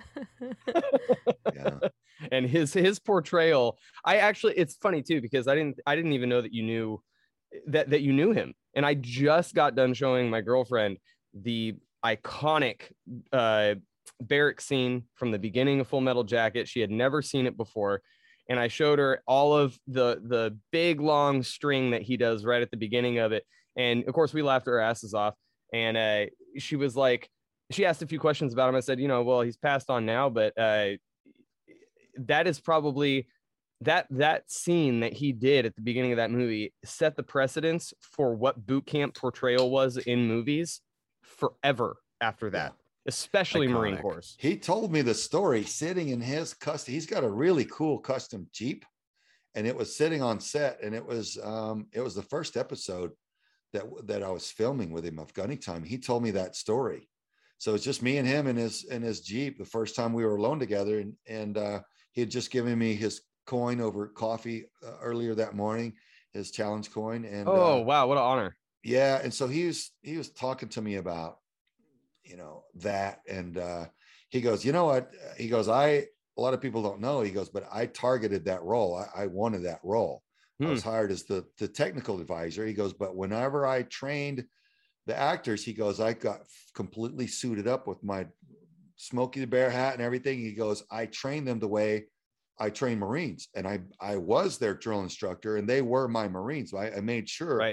Yeah. And his his portrayal, I actually, it's funny too because I didn't I didn't even know that you knew that that you knew him. And I just got done showing my girlfriend the iconic uh, barrack scene from the beginning of Full Metal Jacket. She had never seen it before. And I showed her all of the, the big, long string that he does right at the beginning of it. And of course, we laughed our asses off. And uh, she was like, she asked a few questions about him. I said, you know, well, he's passed on now, but uh, that is probably... that that scene that he did at the beginning of that movie set the precedence for what boot camp portrayal was in movies forever after that, yeah. Especially Iconic. Marine Corps. He told me the story sitting in his custom. He's got a really cool custom Jeep, and it was sitting on set, and it was um, it was the first episode that that I was filming with him of Gunny Time. He told me that story. So it's just me and him in his in his Jeep the first time we were alone together, and and uh, he had just given me his coin over coffee uh, earlier that morning, his challenge coin. And oh uh, wow, what an honor. Yeah. And so he was he was talking to me about, you know, that, and uh he goes, you know what, he goes, I a lot of people don't know. He goes, but I targeted that role. I, I wanted that role. Hmm. I was hired as the, the technical advisor. He goes, but whenever I trained the actors, he goes, I got completely suited up with my Smokey the Bear hat and everything. He goes, I trained them the way I train Marines, and I, I was their drill instructor and they were my Marines. So I, I made sure right.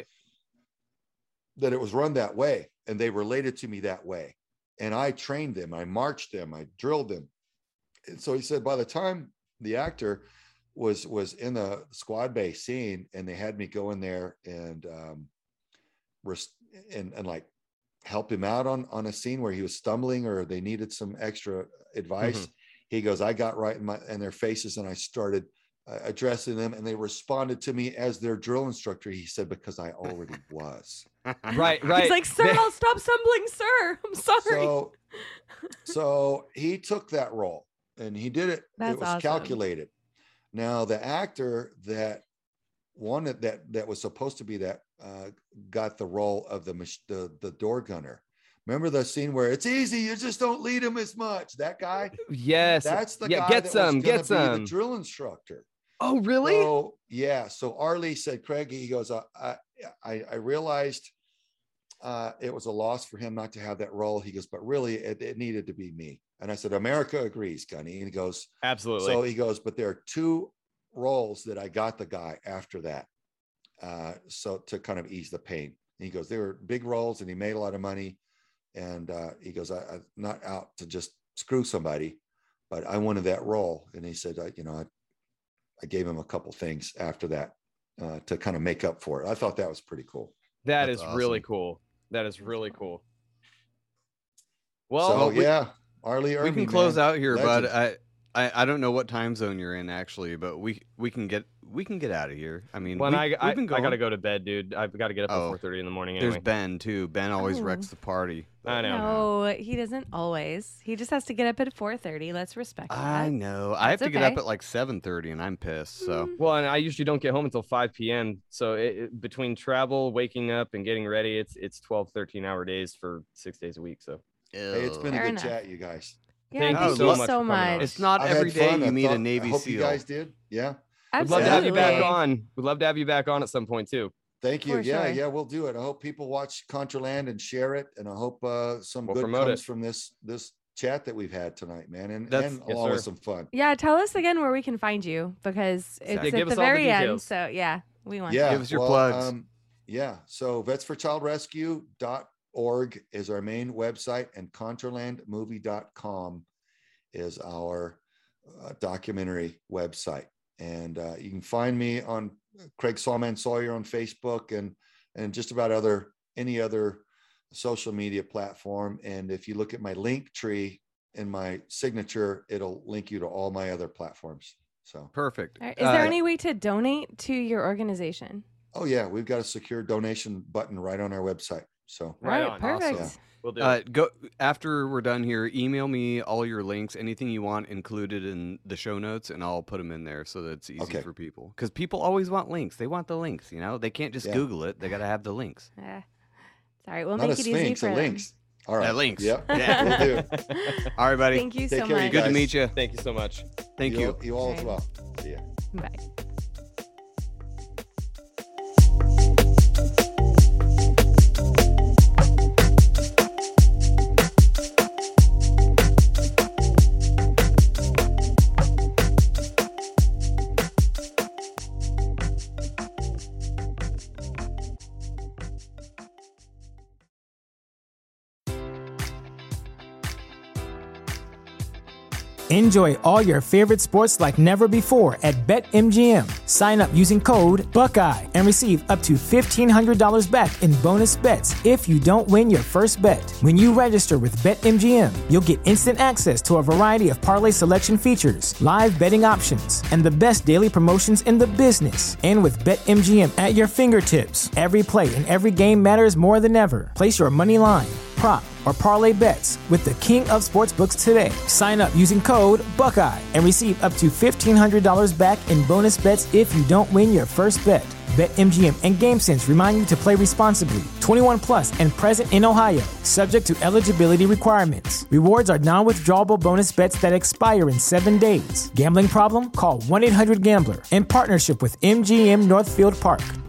that it was run that way and they related to me that way. And I trained them, I marched them, I drilled them. And so he said, by the time the actor was, was in the squad bay scene and they had me go in there and, um, res- and, and like help him out on, on a scene where he was stumbling or they needed some extra advice. Mm-hmm. He goes, I got right in my, in their faces and I started uh, addressing them and they responded to me as their drill instructor. He said, because I already was. Right, right. He's like, sir, I'll stop stumbling, sir. I'm sorry. So, so he took that role and he did it. That's it was awesome. Calculated. Now the actor that wanted that, that was supposed to be that, uh, got the role of the, the, the door gunner. Remember the scene where it's easy, you just don't lead him as much. That guy. Yes. That's the yeah, guy get that some, was get some. be the drill instructor. Oh, really? So, yeah. So Arlie said, Craig, he goes, I, I, I realized uh, it was a loss for him not to have that role. He goes, but really it, it needed to be me. And I said, America agrees, Gunny. And he goes, absolutely. So he goes, but there are two roles that I got the guy after that. Uh, so to kind of ease the pain. And he goes, they were big roles and he made a lot of money. And uh, he goes, I, I'm not out to just screw somebody, but I wanted that role. And he said, I, you know, I, I gave him a couple things after that uh, to kind of make up for it. I thought that was pretty cool. That That's is awesome. really cool. That is really cool. Well, so, we, yeah, Arlie, we Ermey, can close man. out here, Legend. bud. I, I I don't know what time zone you're in actually, but we we can get we can get out of here. I mean, when we, I I, we've been going. I gotta go to bed, dude. I've got to get up Oh. at four thirty in the morning. Anyway. There's Ben too. Ben always Oh. wrecks the party. I know. No, he doesn't always. He just has to get up at four thirty. Let's respect that. I know. I have That's to get up okay. at like seven thirty, and I'm pissed. So Well, and I usually don't get home until five p.m. So it, it, between travel, waking up, and getting ready, it's it's twelve, thirteen hour days for six days a week. So Hey, it's been Fair a good enough. chat, you guys. Yeah, Thank thank, you you so so, much for coming on. much. it's not I every had day fun. you I meet a thought- Navy I hope SEAL. you guys did. Yeah. we'd love to have you back Absolutely. on. We'd love to have you back on at some point too. Thank you. For Yeah, sure. yeah, we'll do it. I hope people watch Contraland and share it. And I hope uh, some We'll good promote comes it. from this this chat that we've had tonight, man. And, That's- and Yes, along with sir. some fun. Yeah, tell us again where we can find you because it's Exactly. at Give the us all the very end. details. So yeah, we want Yeah. Give us your well, plugs. Um, yeah. So vets for child rescue dot org is our main website, and contraland movie dot com is our uh, documentary website. And uh, you can find me on Craig Sawman Sawyer on Facebook and and just about other any other social media platform. And if you look at my link tree in my signature, it'll link you to all my other platforms. So, Perfect. Is there Uh, any way to donate to your organization? oh yeah, we've got a secure donation button right on our website. So Right Right, on. perfect. Awesome. We'll do Uh, it. go after we're done here. Email me all your links, anything you want included in the show notes, and I'll put them in there so that it's easy Okay. for people. Because people always want links. They want the links. You know, they can't just Yeah. Google it. They got to have the links. Yeah. Sorry, we'll not a make it easy sphinx, for a them. links. All right. Uh, links. Yep. Yeah. Will do. All right, buddy. Thank you Take so care, you much. Good to guys. meet you. Thank you so much. Thank you. You, you all as Right. well. See ya. Bye. Enjoy all your favorite sports like never before at BetMGM. Sign up using code Buckeye and receive up to fifteen hundred dollars back in bonus bets if you don't win your first bet. When you register with BetMGM, you'll get instant access to a variety of parlay selection features, live betting options, and the best daily promotions in the business. And with BetMGM at your fingertips, every play and every game matters more than ever. Place your money line, prop, or parlay bets with the king of sportsbooks today. Sign up using code Buckeye and receive up to fifteen hundred dollars back in bonus bets if you don't win your first bet. BetMGM and GameSense remind you to play responsibly. twenty-one plus and present in Ohio, subject to eligibility requirements. Rewards are non-withdrawable bonus bets that expire in seven days. Gambling problem? Call one eight hundred gambler in partnership with M G M Northfield Park.